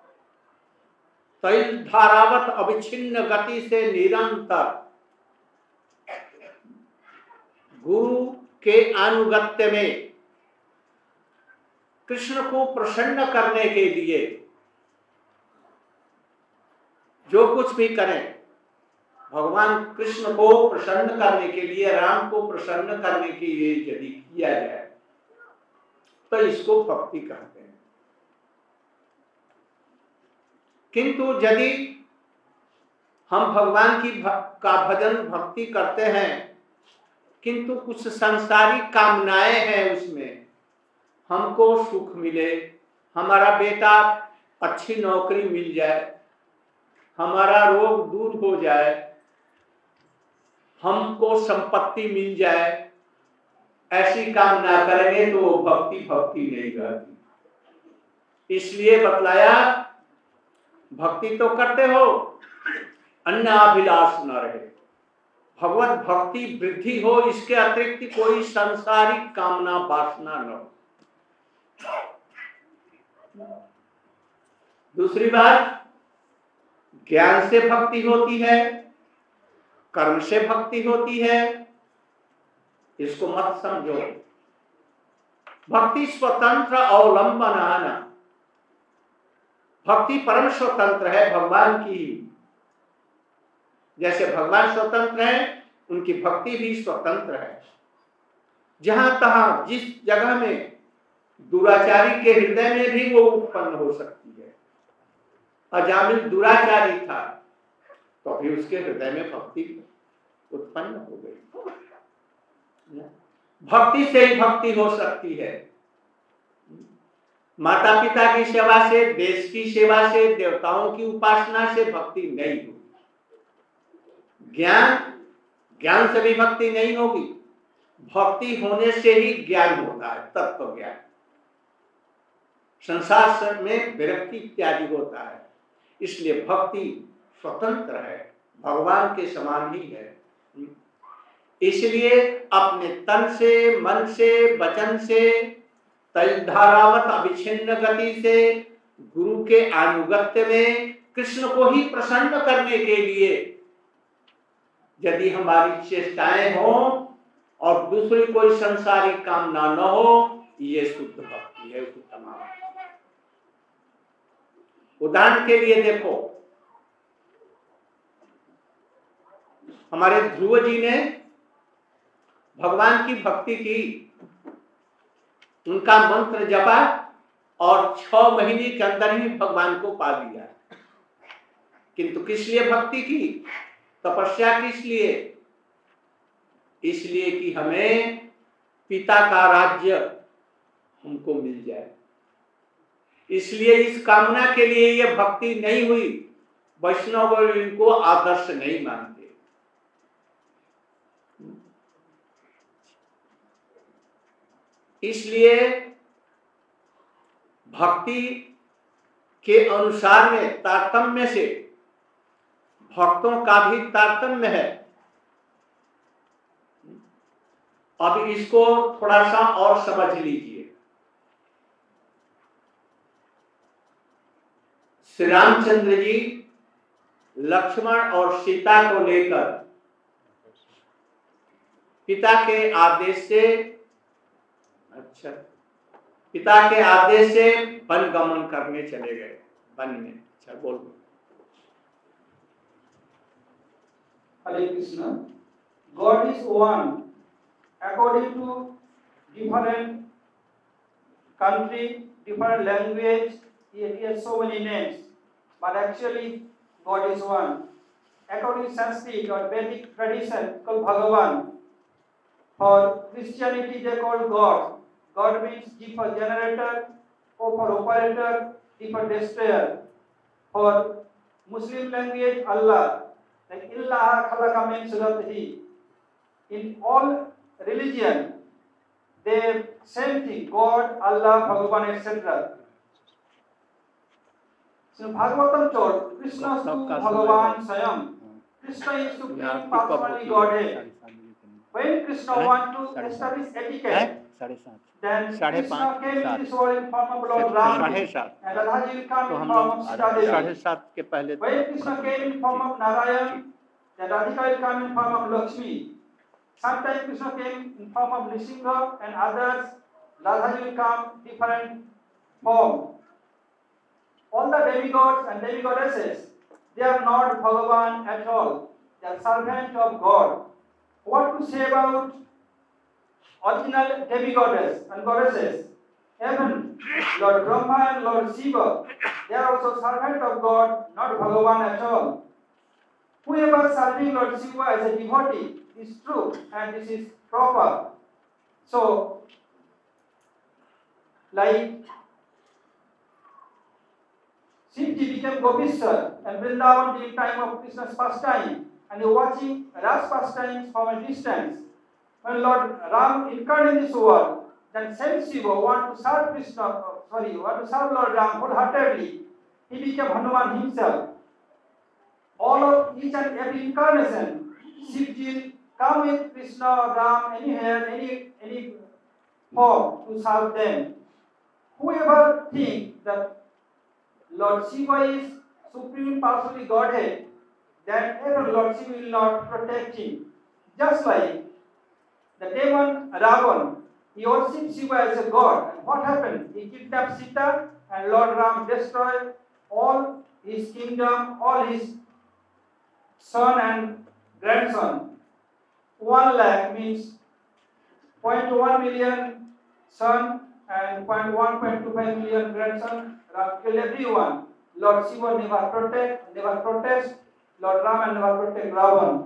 तैल धारावत अविच्छिन्न गति से निरंतर गुरु के अनुगत्य में कृष्ण को प्रसन्न करने के लिए जो कुछ भी करें, भगवान कृष्ण को प्रसन्न करने के लिए, राम को प्रसन्न करने के लिए यदि किया जाए तो इसको भक्ति कहते हैं। किंतु यदि हम भगवान की का भजन भक्ति करते हैं, किंतु कुछ सांसारिक कामनाएं हैं उसमें, हमको सुख मिले, हमारा बेटा अच्छी नौकरी मिल जाए, हमारा रोग दूर हो जाए, हमको संपत्ति मिल जाए, ऐसी कामना करेंगे तो वो भक्ति भक्ति नहीं रहती। इसलिए बतलाया, भक्ति तो करते हो, अन्नाभिलाष न रहे, भगवत भक्ति वृद्धि हो, इसके अतिरिक्त कोई सांसारिक कामना वासना न हो। दूसरी बात, ज्ञान से भक्ति होती है, कर्म से भक्ति होती है, इसको मत समझो। भक्ति स्वतंत्र अवलंबना, भक्ति परम स्वतंत्र है भगवान की। जैसे भगवान स्वतंत्र है, उनकी भक्ति भी स्वतंत्र है। जहां तहां जिस जगह में दुराचारी के हृदय में भी वो उत्पन्न हो सकती है। अजामिल दुराचारी था तो भी उसके हृदय में भक्ति उत्पन्न हो गई। भक्ति से ही भक्ति हो सकती है। माता पिता की सेवा से, देश की सेवा से, देवताओं की उपासना से भक्ति नहीं होगी। ज्ञान ज्ञान से भी भक्ति नहीं होगी। भक्ति होने से ही ज्ञान होता है, तत्व ज्ञान। संसार में विरक्ति इत्यादि होता है। इसलिए भक्ति स्वतंत्र है, भगवान के समान ही है। इसलिए अपने तन से, मन से, वचन से, तैलधारावत अविच्छिन्न गति से गुरु के अनुगत्य में कृष्ण को ही प्रसन्न करने के लिए यदि हमारी चेष्टाएं हो और दूसरी कोई संसारिक कामना न हो, ये शुद्ध भक्ति है, उत्तम। उदाहरण के लिए देखो, हमारे ध्रुव जी ने भगवान की भक्ति की, उनका मंत्र जपा और छह महीने के अंदर ही भगवान को पा लिया। किंतु किस लिए भक्ति की, तपस्या किस लिए? इसलिए कि हमें पिता का राज्य हमको मिल जाए। इसलिए इस कामना के लिए यह भक्ति नहीं हुई। वैष्णव इनको आदर्श नहीं मानते। इसलिए भक्ति के अनुसार में तारतम्य से भक्तों का भी तारतम्य है। अब इसको थोड़ा सा और समझ लीजिए। श्री रामचंद्र जी लक्ष्मण और सीता को लेकर पिता के आदेश से अच्छा पिता के आदेश से वन गमन करने चले गए, वन में। अच्छा बोलो। Hare Krishna. God is one. According to different country, different language, he has so many names. But actually, God is one. According to Sanskrit or Vedic tradition, called Bhagavan. For Christianity, they call God. God means G for generator, O for operator, D for destroyer. For Muslim language, Allah. Like Illah Khalaka means that He. In all religion, they same thing, God, Allah, Bhagavan, et cetera. So Bhagavatam told, Krishna is to Bhagavan Swayam. Krishna is supreme personally Godhead. When Krishna want to establish etiquette, then Krishna came in this world in form of Lord Ram, and Radhaji will come in form of Sita Devi. When Krishna came in form of Narayan, then Radhika will come in form of Lakshmi. Sometimes Krishna came in form of Nrsimha and others, Radhaji will come different form. All the demigods and demigodesses, they are not Bhagavan at all. They are servants of God. What to say about original demigoddess and goddesses? Heaven, Lord Brahma and Lord Shiva, they are also servants of God, not Bhagavan at all. Whoever serving Lord Shiva as a devotee is true and this is proper. So, like Shivji became Gopishwar and Vrindavan during time of Krishna's pastime, and you watching Ras pastimes from a distance. When Lord Ram incarnate in this world, then same Shiva want to serve Krishna, sorry, want to serve Lord Ram wholeheartedly. He became Hanuman himself. All of each and every incarnation, Shivji come with Krishna or Ram, anywhere, any any form to serve them. Whoever think that Lord Shiva is supreme personally Godhead, then ever Lord Shiva will not protect him. Just like the demon Ravan, he worshipped Shiva as a god. And what happened? He kidnapped Sita, and Lord Ram destroyed all his kingdom, all his son and grandson. One lakh means zero point one million son and zero point one, zero point two five million grandson. Ram killed everyone. Lord Shiva never protect, never protest. Lord Rama never protect Ravan.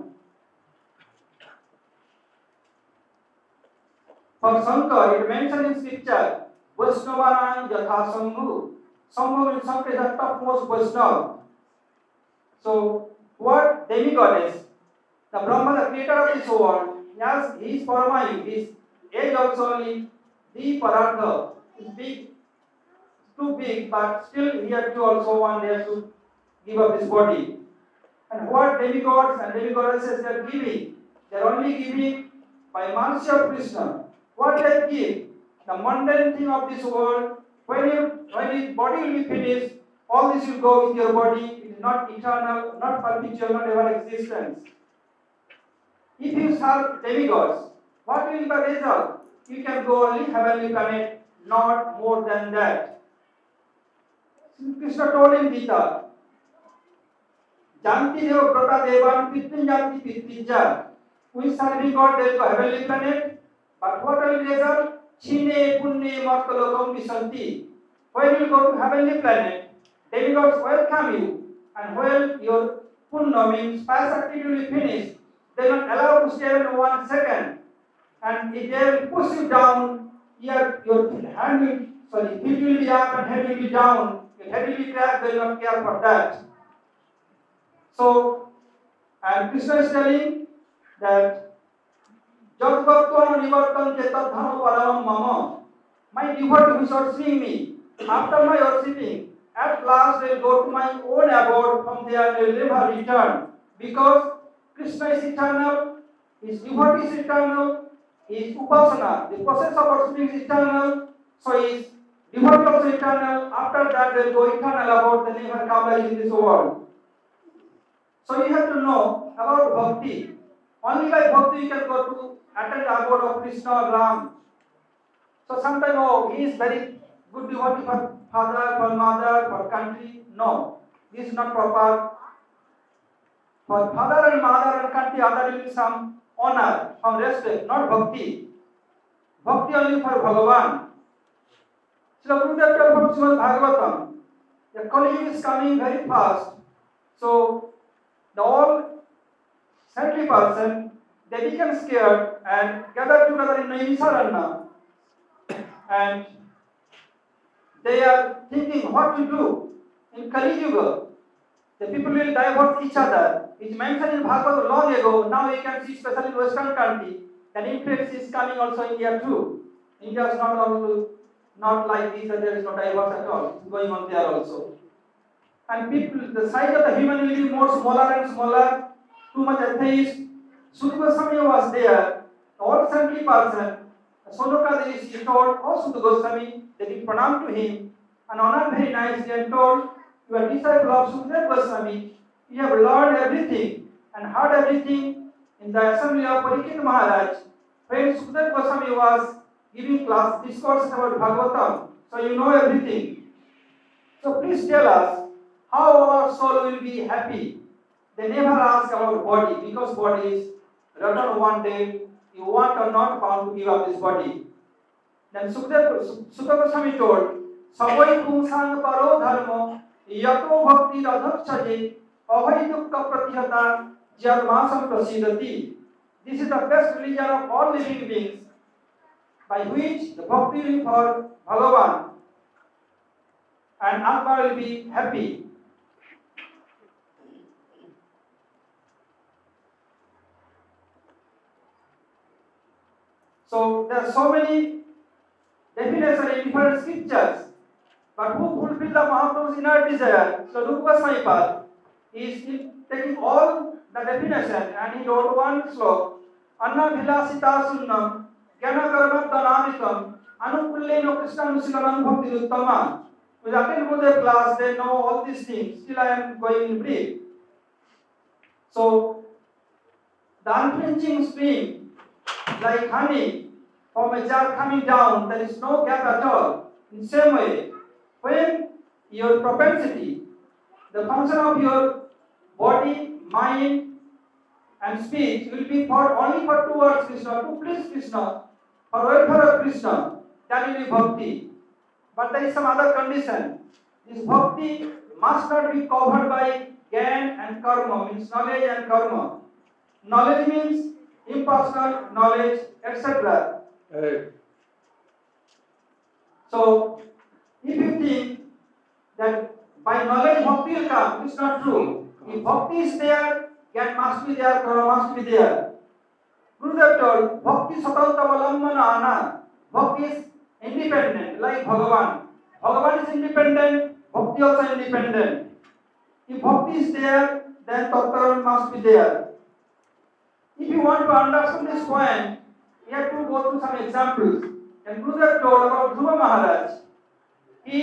For Shankar, it mentioned in scripture, Vaishnavana Yatha Sambhu. Sambhu means Shankar is the topmost Vaishnava. So, what demigoddess? The Brahma, the creator of this world, yes, he is Paramayu. His age also only the Parartha is big, too big, but still he had to also one day to give up his body. And what demigods and demigoddesses they are giving? They are only giving by mercy of Krishna. What they give? The mundane thing of this world. When you, when his body will be finished, all this will go with your body. It is not eternal, not perpetual, not ever existence. If you serve demigods, what will be the result? You can go only heavenly planet, not more than that. Krishna told in Gita, Janti deva prata devan pittin janti pittinja. We serving God, they will go heavenly planet. But what will be the result? Chine punne martalokam visanti. When you go to heavenly planet, demigods welcome you. And when your punna means past activity will be finished, they are not allowed to stay even one second. And if they will push you down, your, your hand will, sorry, feet will be up and head will be down. Your head will be cracked, they will not care for that. So, and Krishna is telling that Jat bhakta nivartan chetadhano paramam mama. My devotee who is worshipping me, after my worshipping, at last they will go to my own abode, from there they will never return. Because Krishna is eternal, his devotee is eternal, his upasana, the process of worshipping is eternal, so his devotee also eternal. After that they will go eternal abode, they never come back in this world. So you have to know about bhakti. Only by bhakti you can go to attend the abode of Krishna or Ram. So sometimes, oh, he is very good devotee for father, for mother, for country. No, this is not proper. For father and mother and country, other will be some honor, some respect, not bhakti. Bhakti only for Bhagavan. Srila Gurudev told from Srimad Bhagavatam, the Kali is coming very fast. So the all saintly person, they become scared and gather together in Naimisarana, and they are thinking what to do. In Kali Yuga, the people will divorce each other. It's mentioned in Bhagavad long ago. Now we can see, especially in Western country, that influence is coming also in India too. India is not all, not like this, that there is no divorce at all. It's going on there also. And people, the size of the human will be more smaller and smaller. Too much atheist. Sudha Goswami was there, all saintly person. Sonoka Devi told, oh Sudha Goswami, they did pranam to him and honored very nicely and told, you are disciple of Sukadeva Goswami, you have learned everything and heard everything in the assembly of Parikshit Maharaj, when Sukadeva Goswami was giving class discourses about Bhagavatam, so you know everything. So please tell us how our soul will be happy. They never ask about body, because body is return one day, you want or not bound to give up this body. Then Sukadeva Goswami told, Savai kumsang paro dharma, yato bhakti radhakshaje, avai dukkha pratihata, jadmasam prasidati. This is the best religion of all living beings, by which the bhakti will be for Bhagavan, and Atma will be happy. So there are so many definitions in different scriptures, but who fulfill the Mahaprabhu's inner desire? So Rupa Goswami Pad is in taking all the definition, and he wrote one slok, Anna Vilasita Sunnam, Gyana Karma Dhanamikam, Anukulleno Krishna Nusilanam Bhakti Uttama. With attend Gurudev class, they know all these things. Still I am going in brief. So, the unflinching stream, like honey, from a jar coming down, there is no gap at all. In the same way, when your propensity, the function of your body, mind, and speech will be for only for towards Krishna, to please Krishna, for welfare of Krishna, that will be bhakti. But there is some other condition. This bhakti must not be covered by gyan and karma, means knowledge and karma. Knowledge means impersonal knowledge, et cetera. Hey. So, if you think that by knowledge bhakti will come, it's not true. If bhakti is there, gyan must be there, karma must be there. Gurudev told, bhakti satanta valambana ana. Bhakti is independent, like Bhagavan. Bhagavan is independent, bhakti also independent. If bhakti is there, then tattva must be there. If you want to understand this point, you have to go through some examples. And Gurudev told about Dhruva Maharaj. He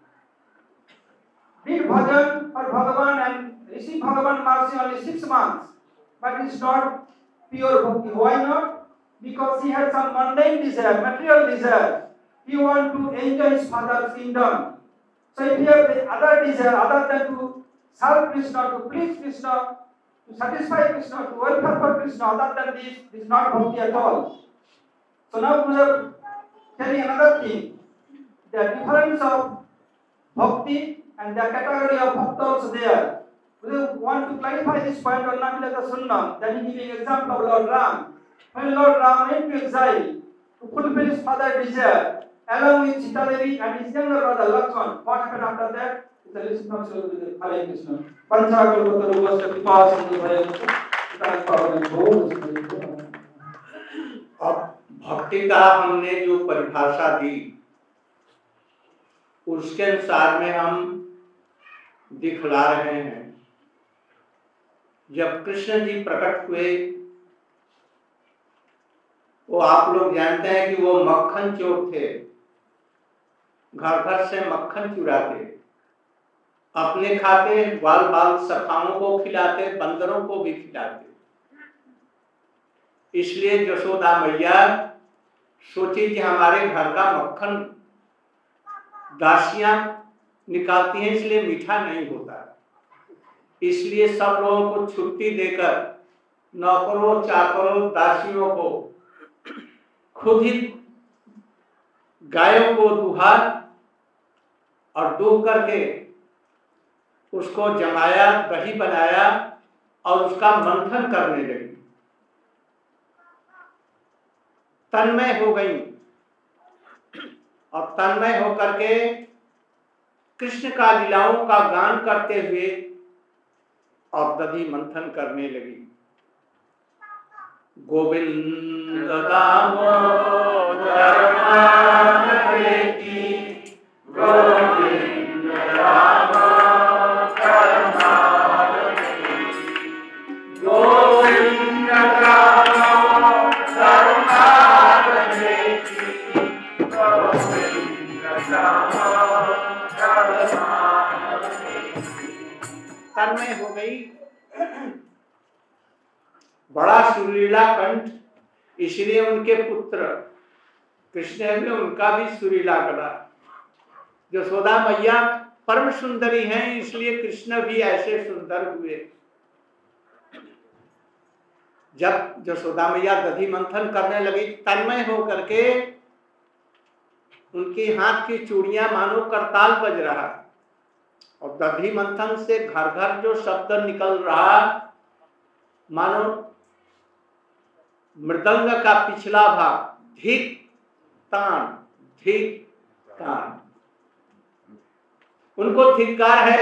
did bhajan for Bhagavan and received Bhagavan mercy only six months. But it's not pure bhakti. Why not? Because he had some mundane desire, material desire. He wanted to enjoy his father's kingdom. So if you have the other desire, other than to serve Krishna, to please Krishna, to satisfy Krishna, to welfare for Krishna, other than this, this is not bhakti at all. So now we are telling another thing. The difference of bhakti and the category of bhakta also there. We want to clarify this point on Nabilata Sunnam. Then he giving example of Lord Ram. When Lord Ram went to exile to fulfill his father's desire, along with Sita Devi and his younger brother Lakshman, what happened after that? It's a listen from Sri Hare Krishna. Panchakalpata Rupasya Pipasya Bhaya. अब भक्ति का हमने जो परिभाषा दी उसके अनुसार में हम दिखला रहे हैं। जब कृष्ण जी प्रकट हुए वो आप लोग जानते हैं कि वो मक्खन चोर थे, घर घर से मक्खन चुराते, अपने खाते, बाल बाल सखाओं को खिलाते, बंदरों को भी खिलाते। इसलिए यशोदा मैया सोची कि हमारे घर का मक्खन दासियां निकालती हैं, इसलिए मीठा नहीं होता, इसलिए सब लोगों को छुट्टी देकर नौकरों, चाकरों, दासियों को खुद ही गायों को दुहा और दूह करके उसको जमाया, दही बनाया और उसका मंथन करने लगी। तन्मय हो गई और तन्मय होकर के कृष्ण का लीलाओं का गान करते हुए और दधी मंथन करने लगी। गोविंद दामोदर माधवेति, गोविंद दामोदर माधवेति, गोविंद दामोदर माधवेति, गोविंद दामोदर माधवेति। तन्मय हो गई। बड़ा सुरीला कंठ, इसलिए उनके पुत्र कृष्ण में उनका भी सुरीला गला। यशोदा मैया परम सुंदरी हैं, इसलिए कृष्ण भी ऐसे सुंदर हुए। जब यशोदा मैया दधी मंथन करने लगी, तन्मय हो करके उनके हाथ की चूड़ियां मानो करताल बज रहा और दधी मंथन से घर घर जो शब्द निकल रहा मानो मृदंग का पिछला भाग, धिक तान धिक तान। उनको धिक्कार है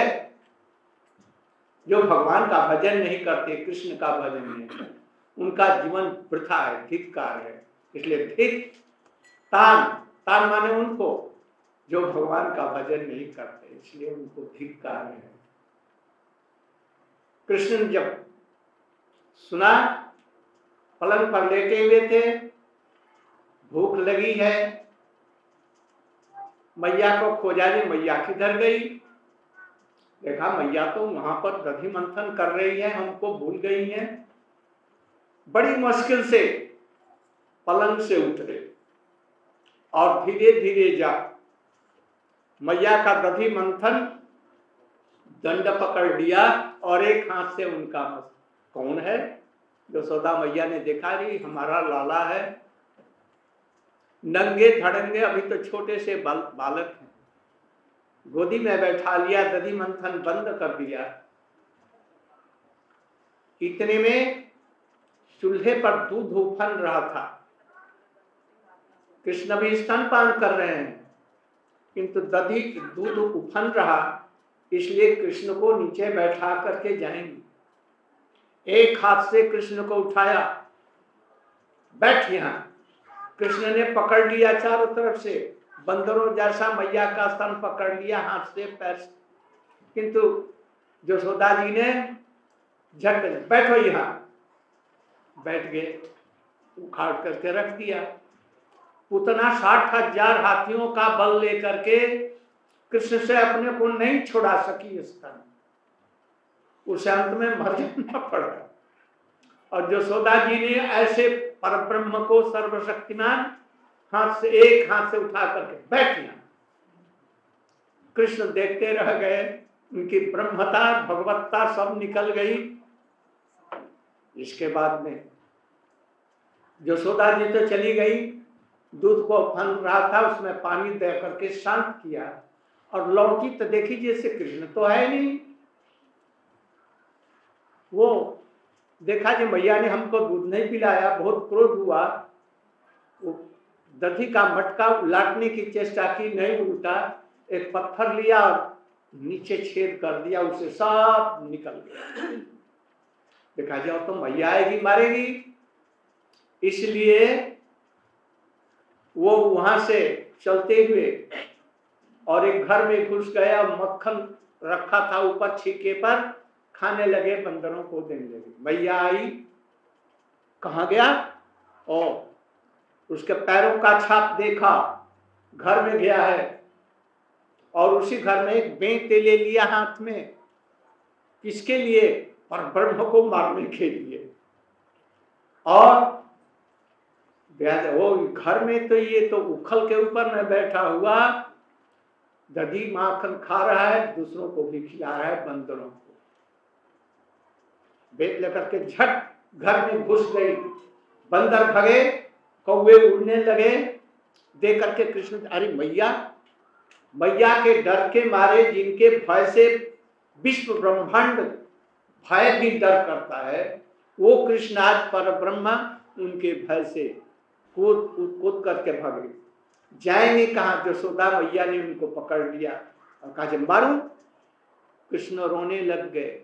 जो भगवान का भजन नहीं करते, कृष्ण का भजन नहीं करते, उनका जीवन वृथा है, धिक्कार है। इसलिए धिक तान, तान माने उनको जो भगवान का भजन नहीं करते, इसलिए उनको धिक्कार है। कृष्ण ने जब सुना, पलंग पर लेटे हुए थे, भूख लगी है, मैया को खोजा जी मैया किधर गई? देखा मैया तो वहां पर दधि मंथन कर रही है, हमको भूल गई है। बड़ी मुश्किल से पलंग से उतरे और धीरे धीरे जा मैया का दधि मंथन दंड पकड़ लिया और एक हाथ से उनका कौन है? यशोदा मैया ने देखा जी हमारा लाला है, नंगे धड़ंगे, अभी तो छोटे से बाल, बालक हैं, गोदी में बैठा लिया, दधि मंथन बंद कर दिया। इतने में चूल्हे पर दूध उफन रहा था, कृष्ण भी स्तनपान कर रहे हैं, किंतु दधि दूध उफन रहा, इसलिए कृष्ण को नीचे बैठा करके जाएंगे। एक हाथ से कृष्ण को उठाया, बैठ यहां। कृष्ण ने पकड़ लिया चारों तरफ से, बंदरों जैसा मैया का स्तन पकड़ लिया हाथ से पैर से, किंतु यशोदा जी ने झट बैठो यहां, बैठ गए, उखाड़ करके रख दिया। उतना साठ हजार हाथियों का बल लेकर के कृष्ण से अपने को नहीं छुड़ा सकी स्तन, उसे अंत में मर जाना पड़ा। और यशोदा जी ने ऐसे परब्रह्म को सर्वशक्तिमान हाथ से एक हाथ से उठा करके बैठ गया। कृष्ण देखते रह गए, उनकी ब्रह्मता भगवत्ता सब निकल गई। इसके बाद में यशोदा जी तो चली गई, दूध को फन रहा था उसमें पानी दे करके शांत किया और लौटी तो देखी जैसे कृष्ण तो है नहीं। वो देखा कि मैया ने हमको दूध नहीं पिलाया, बहुत क्रोध हुआ, वो दधि का मटका उलाटने की चेष्टा की, नहीं उल्टा, एक पत्थर लिया और नीचे छेद कर दिया, उसे सब निकल गया। देखा जाओ तो मैया आएगी मारेगी, इसलिए वो वहां से चलते हुए और एक घर में घुस गया, मक्खन रखा था ऊपर छीके पर, खाने लगे, बंदरों को देने लगे। मैया आई, कहाँ गया? और उसके पैरों का छाप देखा, घर में गया है, और उसी घर में एक बेंते ले लिया हाथ में। किसके लिए? पर ब्रह्म को मारने के लिए। और वो घर में तो ये तो उखल के ऊपर में बैठा हुआ दधी माखन खा रहा है, दूसरों को भी खिला रहा है, बंदरों को। बेत लेकर के झट घर में घुस गई, बंदर भगे, कौवे उड़ने लगे। देख करके कृष्ण, अरे मैया, मैया के डर के मारे, जिनके भय से विश्व ब्रह्मांड भय भी डर करता है, वो कृष्ण आज पर ब्रह्मा उनके भय से कूद कूद कूद करके भागे। जाएंगे कहाँ? यशोदा मैया ने उनको पकड़ लिया और कहा जब मारू। कृष्ण रोने लग गए,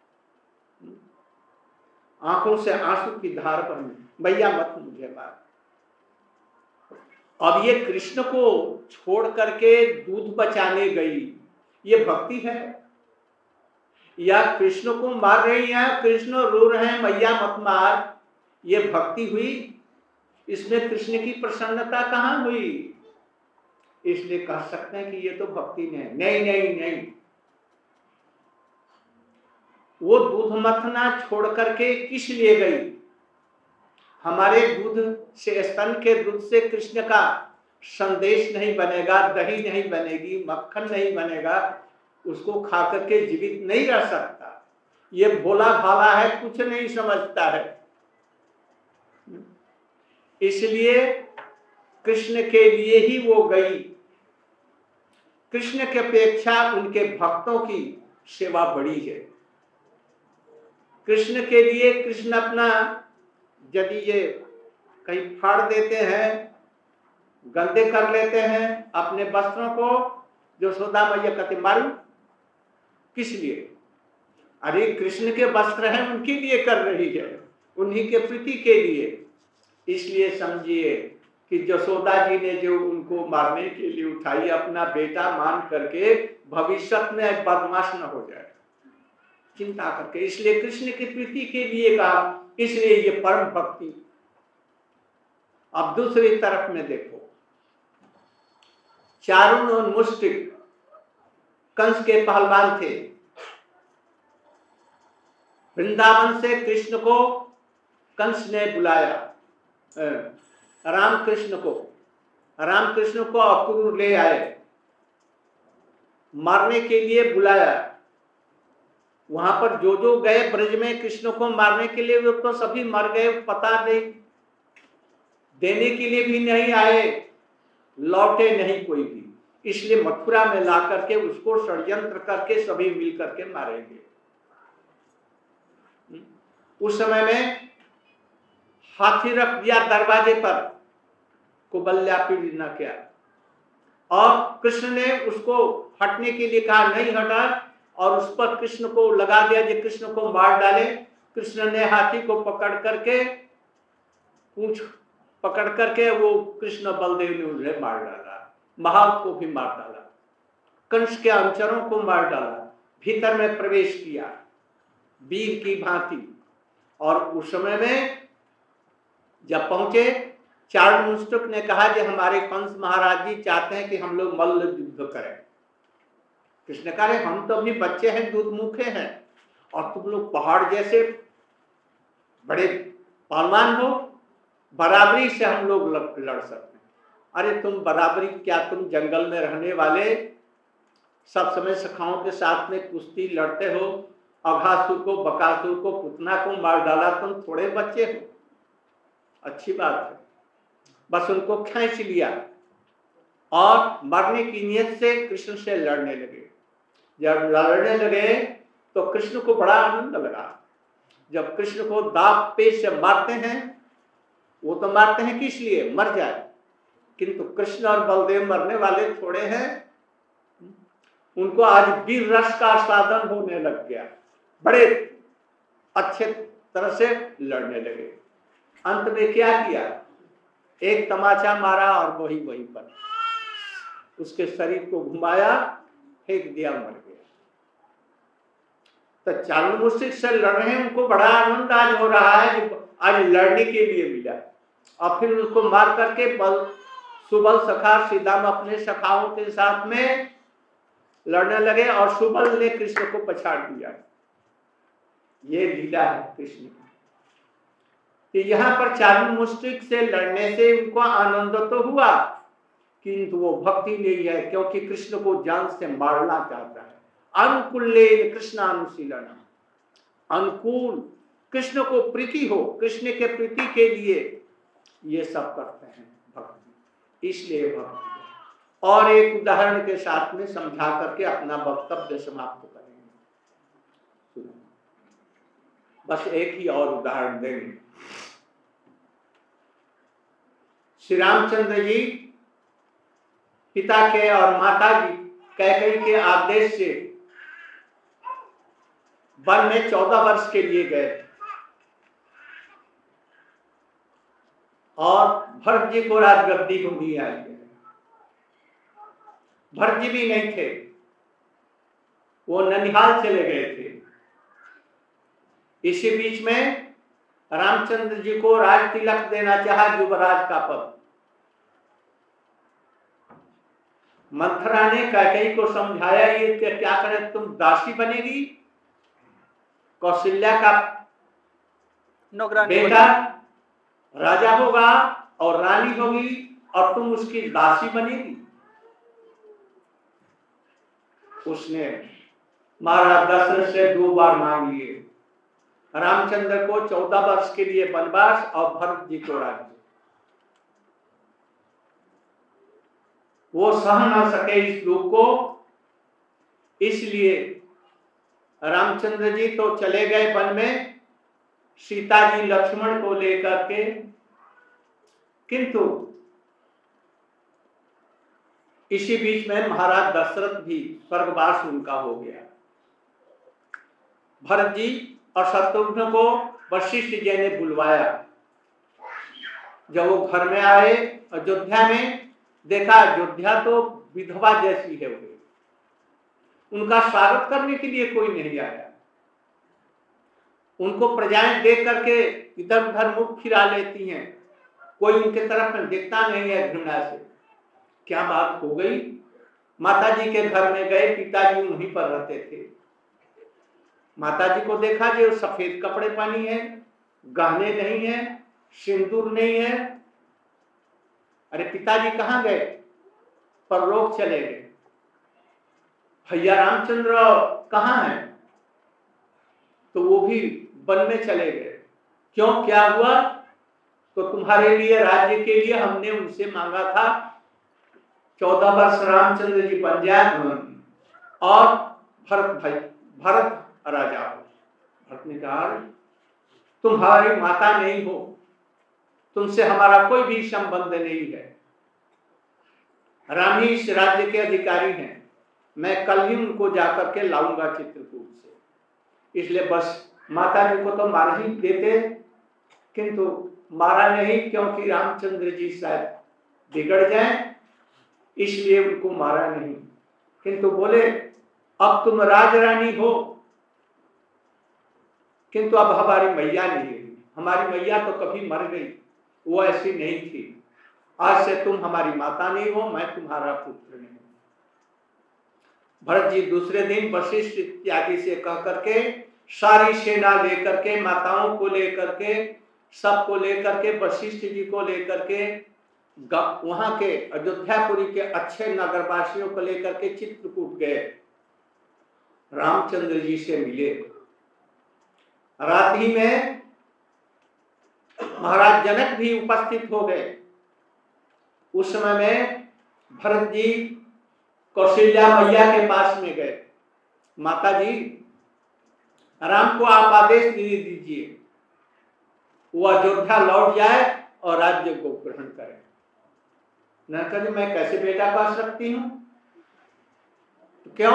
आंखों से आंसू की धार बनी, मैया मत मुझे मार। अब ये कृष्ण को छोड़ करके दूध बचाने गई, ये भक्ति है? या कृष्ण को मार रही है, कृष्ण रो रहे हैं मैया मत मार, ये भक्ति हुई? इसमें कृष्ण की प्रसन्नता कहाँ हुई? इसलिए कह सकते हैं कि ये तो भक्ति नहीं। नहीं नहीं नहीं, वो दूध मथना छोड़ करके किस लिए गई? हमारे दूध से, स्तन के दूध से कृष्ण का संदेश नहीं बनेगा, दही नहीं बनेगी, मक्खन नहीं बनेगा, उसको खा करके जीवित नहीं रह सकता। ये भोला भाला है, कुछ नहीं समझता है। इसलिए कृष्ण के लिए ही वो गई। कृष्ण की अपेक्षा उनके भक्तों की सेवा बड़ी है। कृष्ण के लिए कृष्ण अपना, यदि ये कहीं फाड़ देते हैं, गंदे कर लेते हैं अपने वस्त्रों को, यशोदा मैया कहते मारू। किस लिए? अरे कृष्ण के वस्त्र हैं, उनके लिए कर रही है, उन्हीं के प्रीति के लिए। इसलिए समझिए कि यशोदा जी ने जो उनको मारने के लिए उठाई, अपना बेटा मान करके, भविष्य में बदमाश न हो जाए। चिंता करके। इसलिए कृष्ण की प्रीति के लिए कहा, इसलिए ये परम भक्ति। अब दूसरी तरफ में देखो, चारुण और मुष्टिक कंस के पहलवान थे। वृंदावन से कृष्ण को कंस ने बुलाया, राम कृष्ण को राम कृष्ण को अक्रूर ले आए, मारने के लिए बुलाया। वहां पर जो जो गए ब्रज में कृष्ण को मारने के लिए, वो तो सभी मर गए, पता नहीं, देने के लिए भी नहीं आए, लौटे नहीं कोई भी। इसलिए मथुरा में ला करके उसको षड्यंत्र करके सभी मिल करके मारेंगे। उस समय में हाथी रख दिया दरवाजे पर, कुबल्यापीड़ न किया, और कृष्ण ने उसको हटने के लिए कहा, नहीं हटा, और उस पर कृष्ण को लगा दिया कि कृष्ण को मार डाले। कृष्ण ने हाथी को पकड़ करके, पूंछ पकड़ करके, वो कृष्ण बलदेव ने उन्हें मार डाला, महाव को भी मार डाला, कंस के अनुचरों को मार डाला, भीतर में प्रवेश किया वीर की भांति। और उस समय में जब पहुंचे, चारुमुष्टिक ने कहा कि हमारे कंस महाराज जी चाहते हैं कि हम लोग मल्ल युद्ध करें। कृष्ण कह रहे, हम तो अभी बच्चे हैं, दूध मुखे हैं, और तुम लोग पहाड़ जैसे बड़े पहलवान हो, बराबरी से हम लोग लड़ सकते हैं। अरे तुम बराबरी क्या, तुम जंगल में रहने वाले सब समय सखाओं के साथ में कुश्ती लड़ते हो, अघासुर को, बकासुर को, पुतना को मार डाला, तुम थोड़े बच्चे हो। अच्छी बात है, बस उनको खींच लिया और मरने की नियत से कृष्ण से लड़ने लगे। जब लड़ने लगे तो कृष्ण को बड़ा आनंद लगा। जब कृष्ण को दांत पेश से मारते हैं, वो तो मारते हैं किस लिए, मर जाए, किंतु कृष्ण और बलदेव मरने वाले थोड़े हैं। उनको आज वीर रस का साधन होने लग गया, बड़े अच्छे तरह से लड़ने लगे। अंत में क्या किया, एक तमाचा मारा और वही वहीं पर उसके शरीर को घुमाया, फेंक दिया, मर गया। तो चारुमुष्टिक से लड़ रहे हैं, उनको बड़ा आनंद आज हो रहा है कि आज लड़ने के लिए मिला। और फिर उसको मार करके बल सुबल सखा सीधाम अपने सखाओं के साथ में लड़ने लगे, और सुबल ने कृष्ण को पछाड़ दिया। ये लीला है कृष्ण की। तो यहाँ पर चारुमुष्टिक से लड़ने से उनको आनंद तो हुआ, किंतु वो भक्ति नहीं है, क्योंकि कृष्ण को जान से मारना चाहता है। अनुकूलेन कृष्णानुशीलन, अनुकूल कृष्ण को प्रीति हो, कृष्ण के प्रीति के लिए ये सब करते हैं भक्ति, इसलिए भक्ति। और एक उदाहरण के साथ में समझा करके अपना वक्तव्य समाप्त करेंगे। बस एक ही और उदाहरण देंगे। श्री रामचंद्र जी पिता के और माता जी कैकेयी के आदेश से वन में चौदह वर्ष के लिए गए, और भरत जी को राजगद्दी को दी आई है। भरत जी भी नहीं थे, वो ननिहाल चले गए थे। इसी बीच में रामचंद्र जी को राज तिलक देना चाहा, युवराज का पद। मंथरा ने कैकेयी को समझाया, ये क्या करें, तुम दासी बनेगी, कौशल्या का बेटा राजा होगा और रानी होगी, और तुम उसकी दासी बनेगी। उसने महाराज दशरथ से दो बार मांग लिए, रामचंद्र को चौदह वर्ष के लिए वनवास और भरत जी को राज्य। वो सह न सके इस दुख को, इसलिए रामचंद्र जी तो चले गए वन में, सीता जी लक्ष्मण को लेकर के, किंतु इसी बीच में महाराज दशरथ भी स्वर्गवास उनका हो गया। भरत जी और शत्रुघ्न को वशिष्ठ जी ने बुलवाया। जब वो घर में आए अयोध्या में, देखा अयोध्या तो विधवा जैसी है, हुई उनका स्वागत करने के लिए कोई नहीं आया। उनको प्रजाएं देख करके इधर उधर मुख फिरा लेती हैं, कोई उनके तरफ में देखता नहीं है घृणा से। क्या बात हो गई? माताजी के घर में गए, पिताजी वहीं पर रहते थे। माताजी को देखा जो सफेद कपड़े पहनी है, गहने नहीं है, सिंदूर नहीं है। अरे पिताजी कहाँ गए? परलोक चले गए। भैया रामचंद्र कहाँ हैं? तो वो भी वन में चले गए। क्यों, क्या हुआ? तो तुम्हारे लिए, राज्य के लिए हमने उनसे मांगा था चौदह वर्ष रामचंद्र जी बन जाए और भरत भाई भरत राजा हो। भरत ने कहा तुम्हारी माता नहीं हो, तुमसे हमारा कोई भी संबंध नहीं है, राम ही इस राज्य के अधिकारी हैं, मैं कल ही उनको जाकर के लाऊंगा चित्रकूट से। इसलिए बस माता जी को तो मार ही देते, किंतु मारा नहीं, क्योंकि रामचंद्र जी शायद बिगड़ जाएं, इसलिए उनको मारा नहीं। किंतु बोले अब तुम राजरानी हो, किंतु अब हमारी मैया नहीं रही। हमारी मैया तो कभी मर गई, वो ऐसी नहीं थी। आज से तुम हमारी माता नहीं हो, मैं तुम्हारा पुत्र नहीं। भरत जी दूसरे दिन वशिष्ठ इत्यादि से कह करके सारी सेना लेकर के, माताओं को लेकर के, सबको लेकर के, वशिष्ठ जी को लेकर के, वहां के अयोध्यापुरी के अच्छे नगरवासियों को लेकर के चित्रकूट गए। रामचंद्र जी से मिले। रात ही में महाराज जनक भी उपस्थित हो गए। उस समय में भरत जी कौशल्या मैया के पास में गए। माता जी, राम को आप आदेश दे दीजिए, वो अयोध्या लौट जाए और राज्य को ग्रहण करे। नरका जी, मैं कैसे बेटा पा सकती हूं? तो क्यों?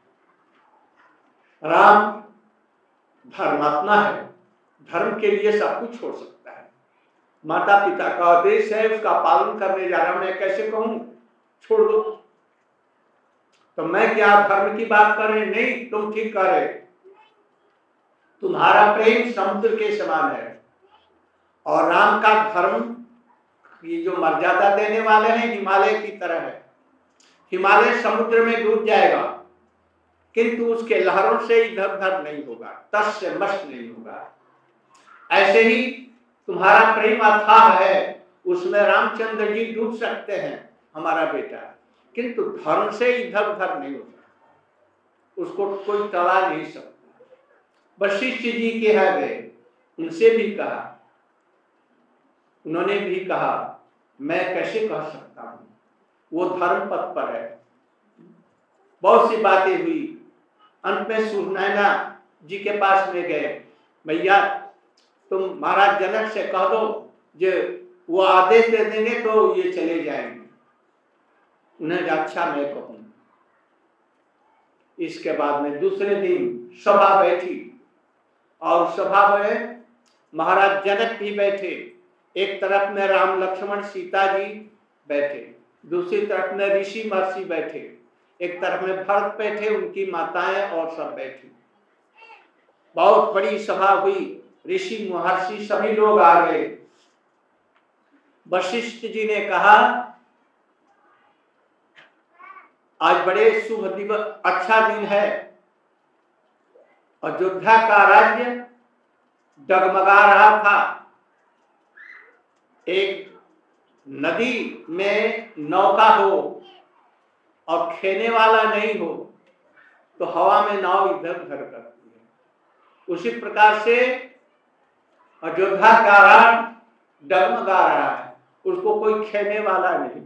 राम धर्मात्मा है, धर्म के लिए सब कुछ छोड़ सकता है। माता पिता का आदेश है, उसका पालन करने जा रहा, मैं कैसे कहूं छोड़ दो? तो मैं क्या धर्म की बात कर रहे? नहीं, तुम ठीक कह रहे। तुम्हारा प्रेम समुद्र के समान है और राम का धर्म, ये जो मर्यादा देने वाले हैं, हिमालय की तरह है। हिमालय समुद्र में डूब जाएगा, किंतु उसके लहरों से इधर उधर नहीं होगा, तस से मस नहीं होगा। ऐसे ही तुम्हारा प्रेम अथाह है, उसमें रामचंद्र जी डूब सकते हैं, हमारा बेटा, किंतु धर्म से इधर उधर नहीं होगा, उसको कोई टला नहीं सकता। वशिष्ठ जी के यहाँ गए, उनसे भी कहा, उन्होंने भी कहा मैं कैसे कह सकता हूं, वो धर्म पथ पर है। बहुत सी बातें हुई। अंत में सुनैना जी के पास में गए, भैया तुम महाराज जनक से कह दो, जो वो आदेश दे देंगे तो ये चले जाएंगे। उन्हें अच्छा मैं कहूं। इसके बाद में दूसरे दिन सभा बैठी और सभा में महाराज जनक भी बैठे। एक तरफ में राम लक्ष्मण सीता जी बैठे, दूसरी तरफ में ऋषि महर्षि बैठे, एक तरफ में भरत बैठे, उनकी माताएं और सब बैठी। बहुत बड़ी सभा हुई, ऋषि महर्षि सभी लोग आ गए। वशिष्ठ जी ने कहा आज बड़े शुभ दिवस, अच्छा दिन है। अयोध्या का राज्य डगमगा रहा था। एक नदी में नौका हो और खेने वाला नहीं हो तो हवा में नाव इधर उधर करती है। उसी प्रकार से अयोध्या का राज्य डगमगा रहा है, उसको कोई खेने वाला नहीं।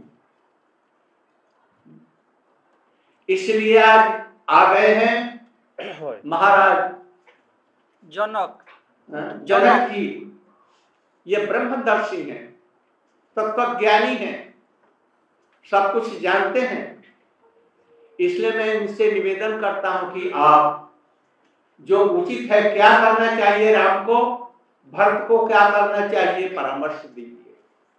इसलिए आज आ गए हैं महाराज जनक जनक जी। ये ब्रह्मदर्शी हैं, तत्वज्ञानी हैं, सब कुछ जानते हैं। इसलिए मैं इनसे निवेदन करता हूं कि आप जो उचित है, क्या करना चाहिए राम को, भरत को क्या करना चाहिए, परामर्श दीजिए।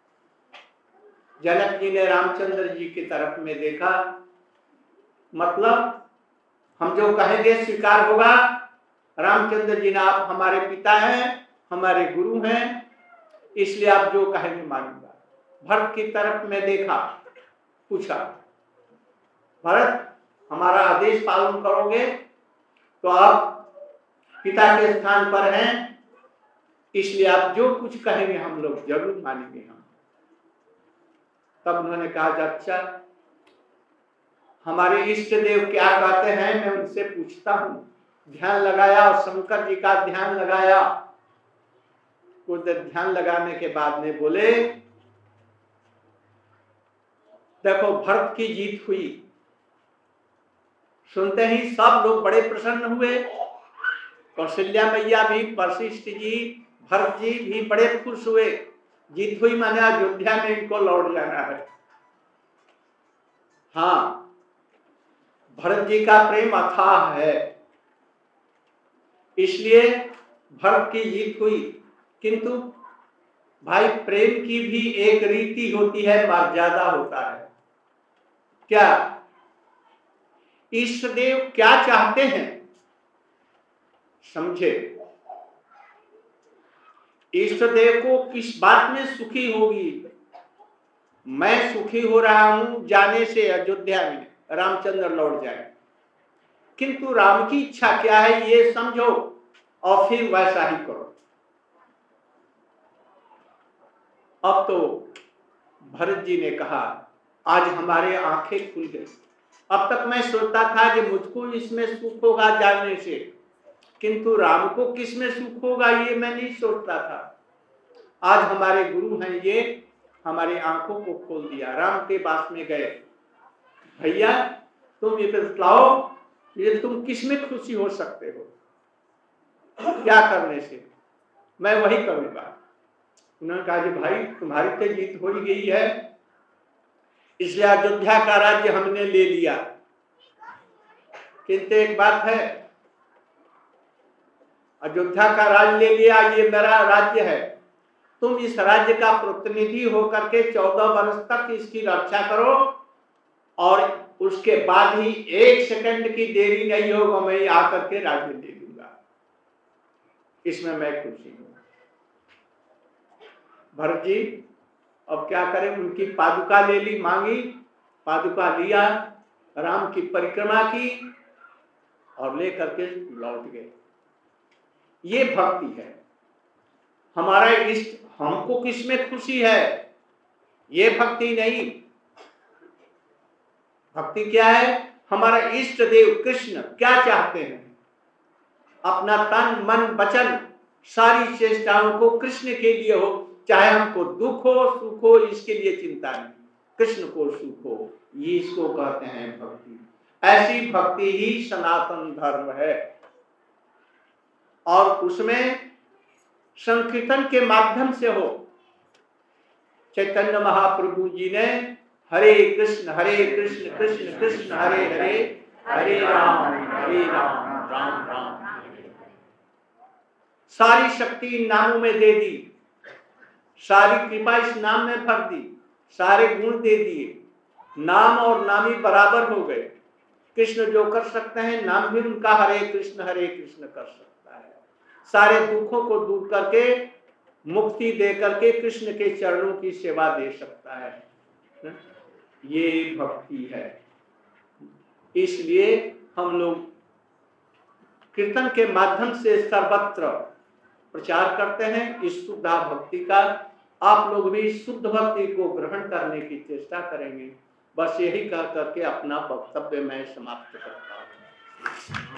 जनक जी ने रामचंद्र जी की तरफ में देखा, मतलब हम जो कहेंगे स्वीकार होगा, रामचंद्र जी ने आप हमारे पिता हैं, हमारे गुरु हैं, इसलिए आप जो कहेंगे मानूंगा। भरत की तरफ में देखा, पूछा, भरत हमारा आदेश पालन करोगे? तो आप पिता के स्थान पर हैं, इसलिए आप जो कुछ कहेंगे हम लोग जरूर मानेंगे हम। तब उन्होंने कहा, अच्छा हमारे इष्ट देव क्या कहते हैं, मैं उनसे पूछता हूँ। ध्यान लगाया और शंकर जी का ध्यान लगाया। कुछ ध्यान लगाने के बाद में बोले, देखो भरत की जीत हुई। सुनते ही सब लोग बड़े प्रसन्न हुए। कौशल्या मैया भी, वशिष्ठ जी, भरत जी भी बड़े खुश हुए। जीत हुई माने अयोध्या में इनको लौट जाना है। हाँ, भरत जी का प्रेम अथाह है, इसलिए भरत की जीत हुई। किंतु भाई प्रेम की भी एक रीति होती है, मर्यादा होता है। क्या इष्ट देव क्या चाहते हैं समझे। इष्ट देव को किस बात में सुखी होगी। मैं सुखी हो रहा हूं जाने से अयोध्या में रामचंद्र लौट जाए, किंतु राम की इच्छा क्या है ये समझो और फिर वैसा ही करो। अब तो भरत जी ने कहा, आज हमारे आंखें खुल गई। अब तक मैं सोचता था कि मुझको इसमें सुख होगा जानने से, किंतु राम को किसमें सुख होगा ये मैं नहीं सोचता था। आज हमारे गुरु हैं, ये हमारी आंखों को खोल दिया। राम के पास में गए, भैया तुम ये बतलाओ, ये तुम किसमें खुशी हो सकते हो, क्या करने से? मैं वही करूंगा। उन्होंने कहा कि भाई तुम्हारी तो जीत हो ही गई है, इसलिए अयोध्या का राज्य हमने ले लिया, किंतु एक बात है, अयोध्या का राज्य ले लिया, ये मेरा राज्य है। तुम इस राज्य का प्रतिनिधि होकर के चौदह वर्ष तक इसकी रक्षा करो, और उसके बाद ही एक सेकंड की देरी नहीं होगा, मैं आकर के राज्य ले लूंगा। इसमें मैं खुशी हूं। भरत जी अब क्या करें, उनकी पादुका ले ली, मांगी, पादुका लिया, राम की परिक्रमा की और लेकर के लौट गए। ये भक्ति है। हमारा इष्ट, हमको किसमें खुशी है ये भक्ति नहीं। भक्ति क्या है? हमारा इष्ट देव कृष्ण क्या चाहते हैं, अपना तन मन वचन सारी चेष्टाओं को कृष्ण के लिए हो, चाहे हमको दुख हो सुख हो इसके लिए चिंता नहीं, कृष्ण को सुख हो, ये इसको कहते हैं भक्ति। ऐसी भक्ति ही सनातन धर्म है, और उसमें संकीर्तन के माध्यम से हो। चैतन्य महाप्रभु जी ने हरे कृष्ण हरे कृष्ण कृष्ण कृष्ण हरे हरे, हरे राम हरे राम राम राम, सारी शक्ति इन नामों में दे दी, सारी कृपा इस नाम में भर दी, सारे गुण दे दिए, नाम और नामी बराबर हो गए। कृष्ण जो कर सकते हैं, नाम भी उनका हरे कृष्ण हरे कृष्ण कर सकता है। सारे दुखों को दूर करके मुक्ति दे करके कृष्ण के चरणों की सेवा दे सकता है। ये भक्ति है। इसलिए हम लोग कीर्तन के माध्यम से सर्वत्र प्रचार करते हैं इस शुद्ध भक्ति का। आप लोग भी शुद्ध भक्ति को ग्रहण करने की चेष्टा करेंगे। बस यही कह करके अपना वक्तव्य मैं समाप्त करता हूँ।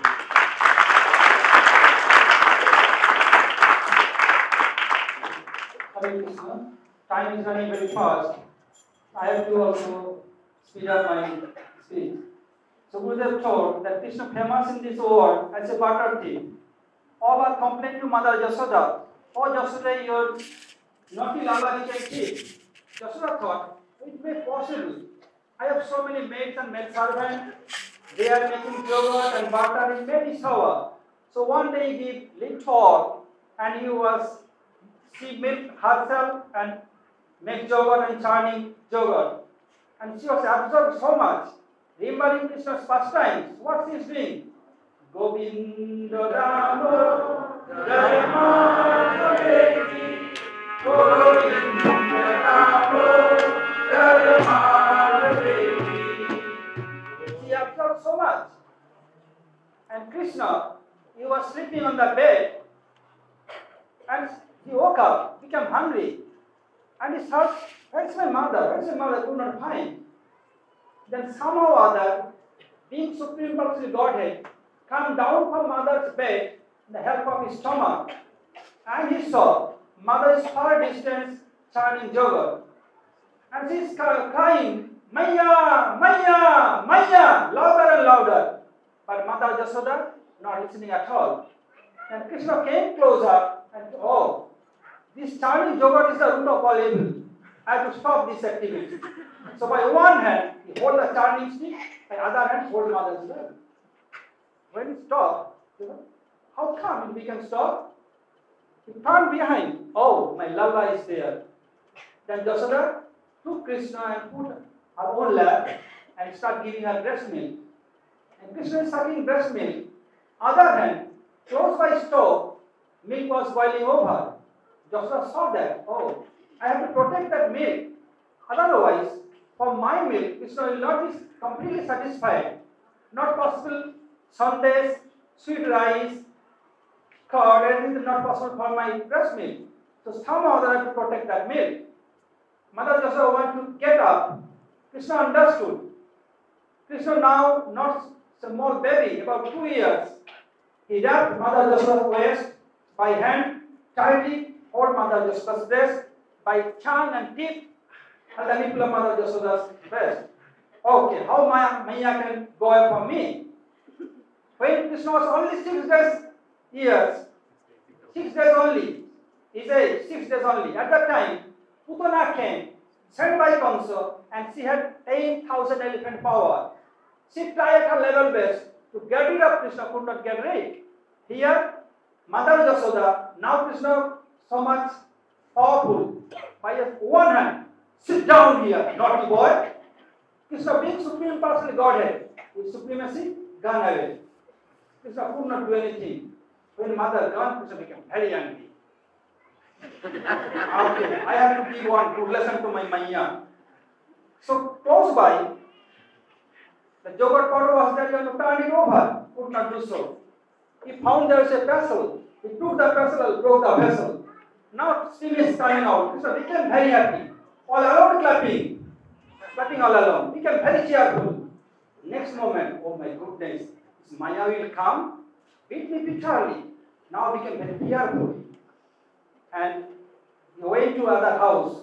Hare Krishna. Time is running very fast. I have to also speed up my speech. So Gurudev told that Krishna famous in this world as a butter thief. All are complained to Mother Yashoda. Oh Yashoda, your naughty Lala is a thief. Yashoda thought, it may possible. I have so many maids and maid servants. They are making yogurt and butter in many shower. So one day he lit for, and he was she milked herself and make yogurt and churning yogurt. And she was absorbed so much, remembering Krishna's pastimes, what she is doing. Govinda Damo Jai Madhaveti, Govinda Damo Jai Madhaveti. He observed so much. And Krishna, he was sleeping on the bed, and he woke up, became hungry, and he thought, where is my mother? Where is my mother? I could not find. Then somehow or other, being Supreme Personality Godhead, come down from mother's bed in the help of his stomach, and he saw mother is far distance chanting yoga, and she is crying, Maya, Maya, Maya, louder and louder. But Mother Yashoda not listening at all. And Krishna came closer and oh, this chanting yoga is the root of all evil. I have to stop this activity. So by one hand, he hold the chanting stick, by other hand, hold mother's leg. When he stopped, you know, how come we can stop? He turned behind. Oh, my Lala is there. Then Yashoda took Krishna and put her own lap and start giving her breast milk. And Krishna is sucking breast milk. Other hand, close by stove, milk was boiling over. Yashoda saw that. Oh, I have to protect that milk. Otherwise, for my milk, Krishna will not be completely satisfied. Not possible sundaes, sweet rice, curd, anything is not possible for my breast milk. So somehow I have to protect that milk. Mother Yashoda wanted to get up. Krishna understood. Krishna now not a small baby, about two years. He wrapped Mother Yashoda's waist by hand, tightly hold Mother Yashoda's breast by tongue and teeth, and the nipple of Mother Yashoda's breast. Okay, how Maya, Maya can go away from me? When Krishna was only six days years, six days only, his age, six days only. At that time, Putana came, sent by Kamsa, and she had eight thousand elephant power. She tried her level best to get rid of Krishna, could not get rid. Here, Mother Yashoda, now Krishna so much powerful. By one hand, sit down here, naughty boy. Krishna being Supreme Personality Godhead, with supremacy, gone away. Krishna could not do anything. When Mother gone, Krishna became very angry. Okay, I have to be one to listen to my Maya. So close by, the yogurt powder was there, you have to turn it over. Could not do so. He found there was a vessel. He took the vessel, broke the vessel. Now steam is coming out. Krishna became very happy. All alone clapping. Clapping all alone. Became very cheerful. Next moment, oh my goodness, this Maya will come, beat me bitterly. Now became very fearful. And he went to other house.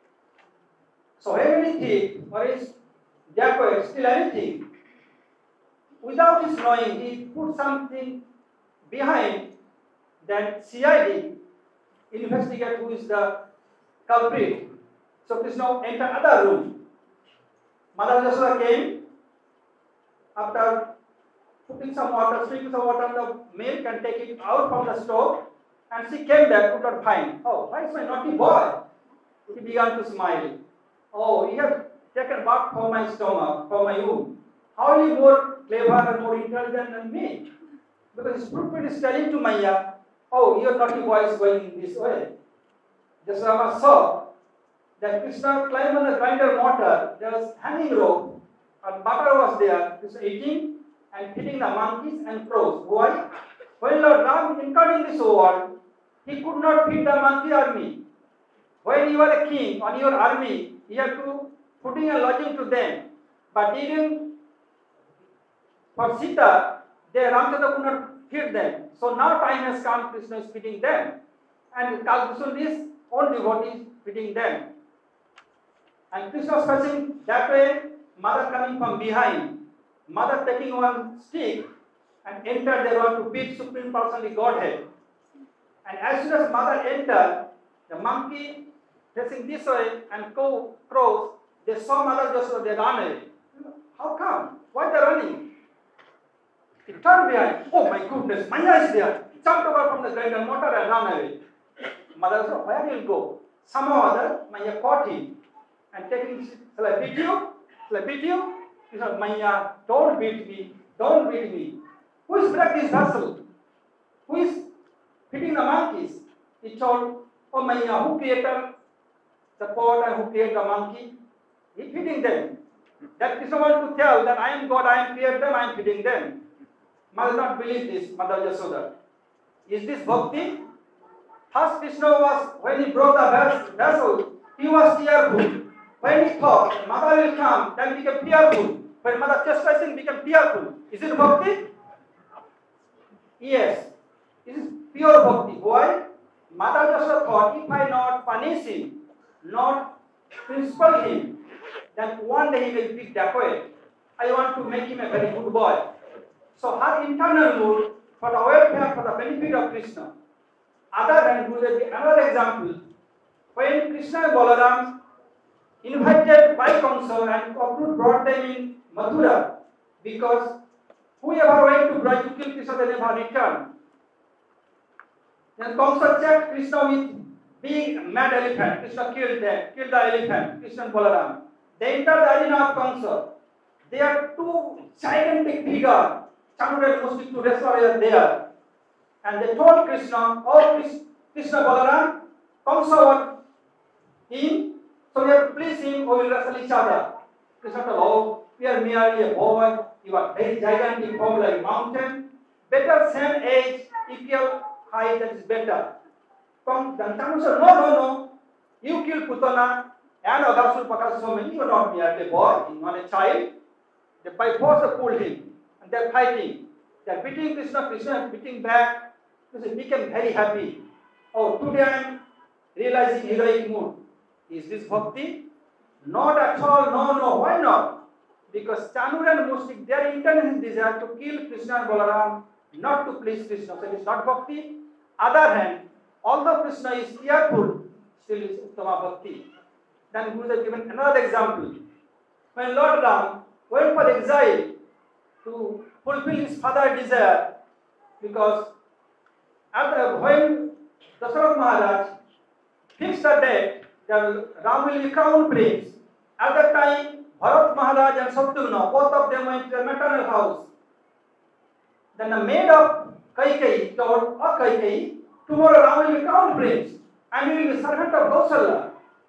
So every thief or his dacoit, steal anything, without his knowing, he put something behind that C I D investigate who is the culprit. So Krishna entered another room. Mother Yashoda came after putting some water, sprinkling some water on the milk and taking it out from the stove. And she came back, could not find. Oh, why is my naughty boy? He began to smile. Oh, he has taken bath for my stomach, for my womb. How are you more clever and more intelligent than me? Because his pulpit is telling to Maya, oh, your naughty boy is going this way. Yashoda saw that Krishna climbed on the grinder motor. There was hanging rope, and butter was there. Krishna eating and feeding the monkeys and crows. Why? When Lord Ram entered in this world, he could not feed the monkey army. When you are a king on your army, you have to putting a lodging to them. But even for Sita, they Ramchandra could not feed them. So now time has come, Krishna is feeding them. And Kalkusun is own devotees feeding them. And Krishna was facing that way, mother coming from behind. Mother taking one stick and entered there want to beat Supreme Personality Godhead. And as soon as mother entered, the monkey facing this way and crow, crows, they saw Mother Yashoda, they ran away. How come? Why they running? He turned behind. Oh my goodness, Maya is there. He jumped over from the grinder motor and ran away. Mother said, where will you go? Somehow or other, Maya caught him and taking, shall I beat you? Shall I beat you? He said, Maya, don't beat me. Don't beat me. Who is break this vessel? Who is feeding the monkeys? He told, oh Maya, who created the pot and who created the monkey? He feeding them. That Krishna wants to tell that I am God, I am created them, I am feeding them. Mother not believe this, Mother Yasoda. Is this bhakti? First Krishna was, when he brought the vessel, he was tearful. When he thought, Mother will come, then he became fearful. When Mother chastising, became fearful. Is it bhakti? Yes. This is pure bhakti. Why? Mother Yasoda thought, if I not punish him, not principle him, then one day he will be dacoit. I want to make him a very good boy. So her internal mood for the welfare, for the benefit of Krishna. Other than Gurudev, another example. When Krishna and Balaram invited by Kamsa and Kapoor brought them in Mathura, because whoever went to try to kill Krishna, they never returned. Then Kamsa checked Krishna with big mad elephant. Krishna killed them, killed the elephant, Krishna and Balaram. They entered the arena of Kamsa. They are two gigantic figures. Chandradev Muslim to wrestlers are there. And they told Krishna, oh Krishna Balaram, Kamsa want him, so we have to please him, we will wrestle each other. Krishna told, oh, we are merely a boy, you are very gigantic form like mountain. Better same age, equal height, that is better. Come, then Chandradev said, no, no, no, you kill Putana and Agasur Pakaswami, you are not merely a boy, you are not a child. They by force they pulled him, and they are fighting. They are beating Krishna, Krishna is beating back. Krishna became very happy. Oh, today I am realizing heroic mood. Is this bhakti? Not at all, no, no. Why not? Because Chanur and Mustik, their intent is desire to kill Krishna and Balaram, not to please Krishna. So it is not bhakti. Other hand, although Krishna is fearful, still is Uttama bhakti. Then Guru has given another example. When Lord Ram went for exile to fulfill his father's desire, because after when Dasarath Maharaj fixed the date that Ram will be crowned prince, at that time Bharat Maharaj and Satyavana, both of them went to their maternal house. Then the maid of Kaikeyi told, oh Kaikeyi, tomorrow Ram will be crowned prince and he will be servant of Kausala.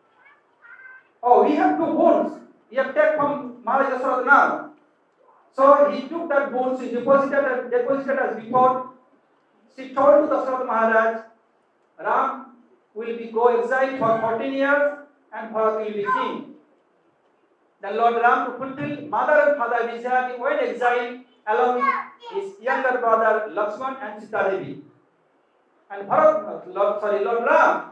Oh, we have two boons. We have taken from Maharaj Dasarath now. So he took that boon, he deposited, deposited as before. She told to Dasarath Maharaj, Ram will be go exile for fourteen years and Bharat will be king. Then Lord Ram, to fulfill mother and father desire, he went exile along with his younger brother Lakshman and Sita Devi. And Bharat, Lord, sorry, Lord Ram,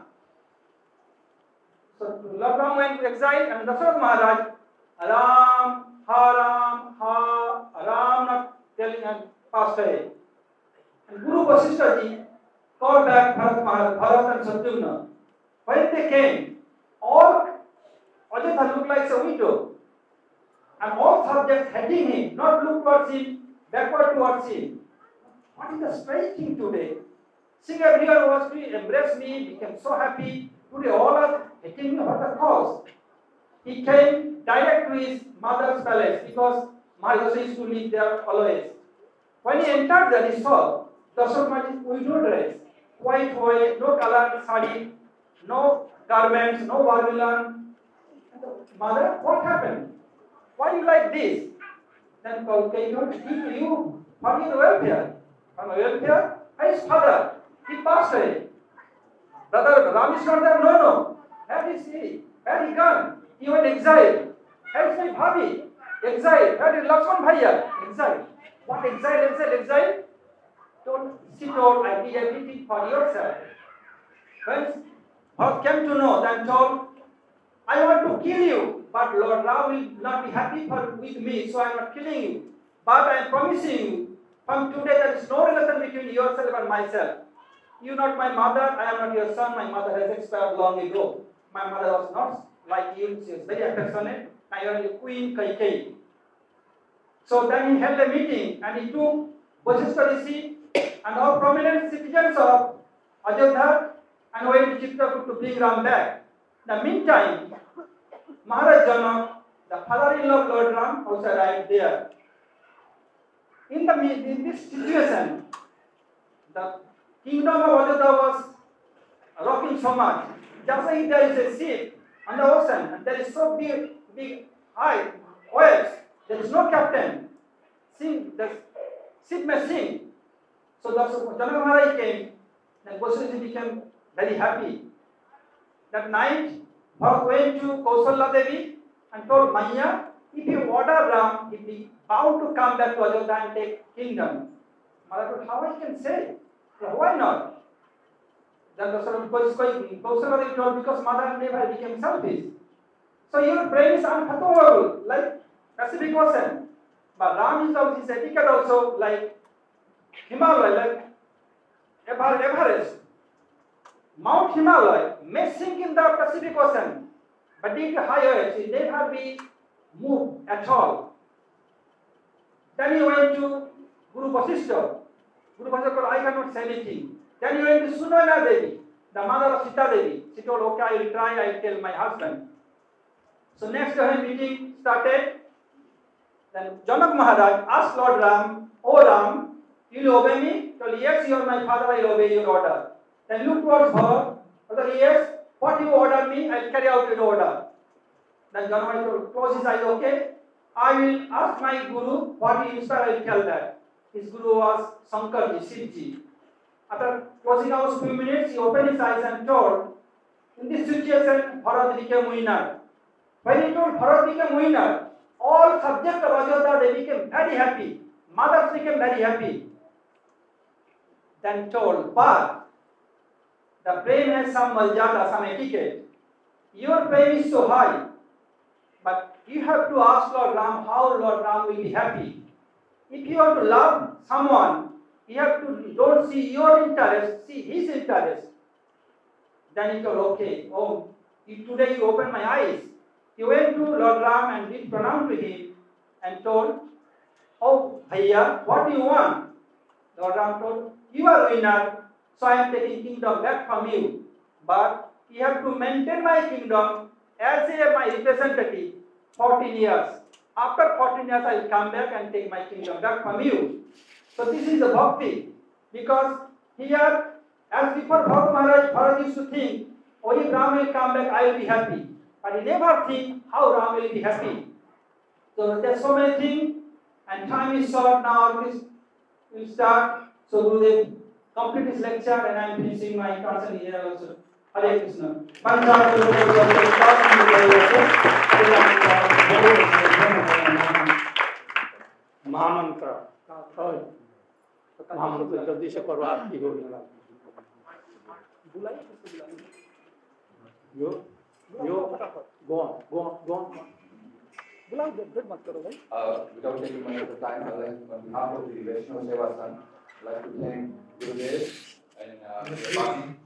so Lord Ram went to exile and Dasarath Maharaj, Ram, Ha Ram, Ha Ram, not telling and passed away. And Guru Vasishtha ji called back Bharat, Bharat and Satyavana. When they came, all Ajatha looked like a widow. And all subjects hating him, not look towards him, backward towards him. What is the strange thing today? Seeing everyone was to embrace me, became so happy. Today all are hating me. What the cause? He came direct to his mother's palace because Maharaj used to live there always. When he entered there, he saw Dasarath Maharaj with no dress, white oil, no color sari, no garments, no varmilan. Mother, what happened? Why you like this? Then Kaikeyi told, if you forget the welfare, from the welfare, his father, he passed away. Brother Ram is not there, no, no. Where is he? Where he gone? He went exile. Where is my bhabi? Exile. Where is Lakshman Bhaiya? Exile. What exile, exile, exile? Told, she told, I did everything for yourself. When Bharat came to know, then told, I want to kill you, but Lord Ram will not be happy for, with me, so I am not killing you. But I am promising you, from today there is no relation between yourself and myself. You are not my mother, I am not your son, my mother has expired long ago. My mother was not like you, she was very affectionate. Now you are the Queen Kaikeyi. So then he held a meeting and he took Vasishtha Rishi and all prominent citizens of Ajodhya and went to Chitrakoot to bring Ram back. In the meantime, Maharaj Janak, the father-in-law of Lord Ram, also arrived there. In the in this situation, the kingdom of Ajodha was rocking so much. Just like there is a ship on the ocean, and there is so big, big high waves. There is no captain. Sink, the ship may sink. So the Janaka Maharaj came, and Goswami became very happy. That night, Bharat went to Kausala Devi and told Maya, if you order Ram, he will be bound to come back to Ajodha and take kingdom. Mother told, how I can say? Well, why not? Then the sort of Kausala Devi told, because mother never became selfish. So your brain is unfathomable, like Pacific Ocean. But Ram is also his etiquette also like Himalaya, like Everest. Mount Himalaya may sink in the Pacific Ocean, but due to high waves, it never be moved at all. Then he went to Guru Vasishtha. Guru Vasishtha told, I cannot say anything. Then he went to Sunana Devi, the mother of Sita Devi. She told, okay, I will try, I will tell my husband. So next day meeting started. Then Janak Maharaj asked Lord Ram, O Ram, will you obey me? He told, yes, you are my father, I will obey your order. Then look towards her. He told, yes, what you order me, I will carry out your order. Then Janak Maharaj told, close his eyes, okay. I will ask my Guru what he inspired, I will tell that. His Guru was Sankarji, Shivji. After closing out few minutes, he opened his eyes and told, in this situation, Bharat became winner. When he told Bharat became winner, all subjects of Ajodha, they became very happy. Mothers became very happy. Then told, but the brain has some maljada, some etiquette. Your brain is so high, but you have to ask Lord Ram how Lord Ram will be happy. If you want to love someone, you have to don't see your interest, see his interest. Then he told, okay, oh, you, today you opened my eyes. He went to Lord Ram and did pronounce to him and told, oh, Bhaiya, what do you want? Lord Ram told, you are winner, so I am taking kingdom back from you. But you have to maintain my kingdom as a, my representative fourteen years. After fourteen years, I will come back and take my kingdom back from you. So this is the bhakti. Because here, as before Bharat Maharaj, Bharat used to think, oh, if Ram will come back, I will be happy. But he never think how Ram will be happy. So there are so many things, and time is short now. This will start. So Gurudev complete his lecture, and I am finishing my concern here also. Hare Krishna. महामंत्र महामंत्र जल्दी से करो, आपकी होगी। यो यो go on go on go on बुलाओ, देर मत करो भाई। Without taking much of the time, I'd like, on behalf of the Vaishnava Seva Sangh, I'd like to thank Gurudev and uh,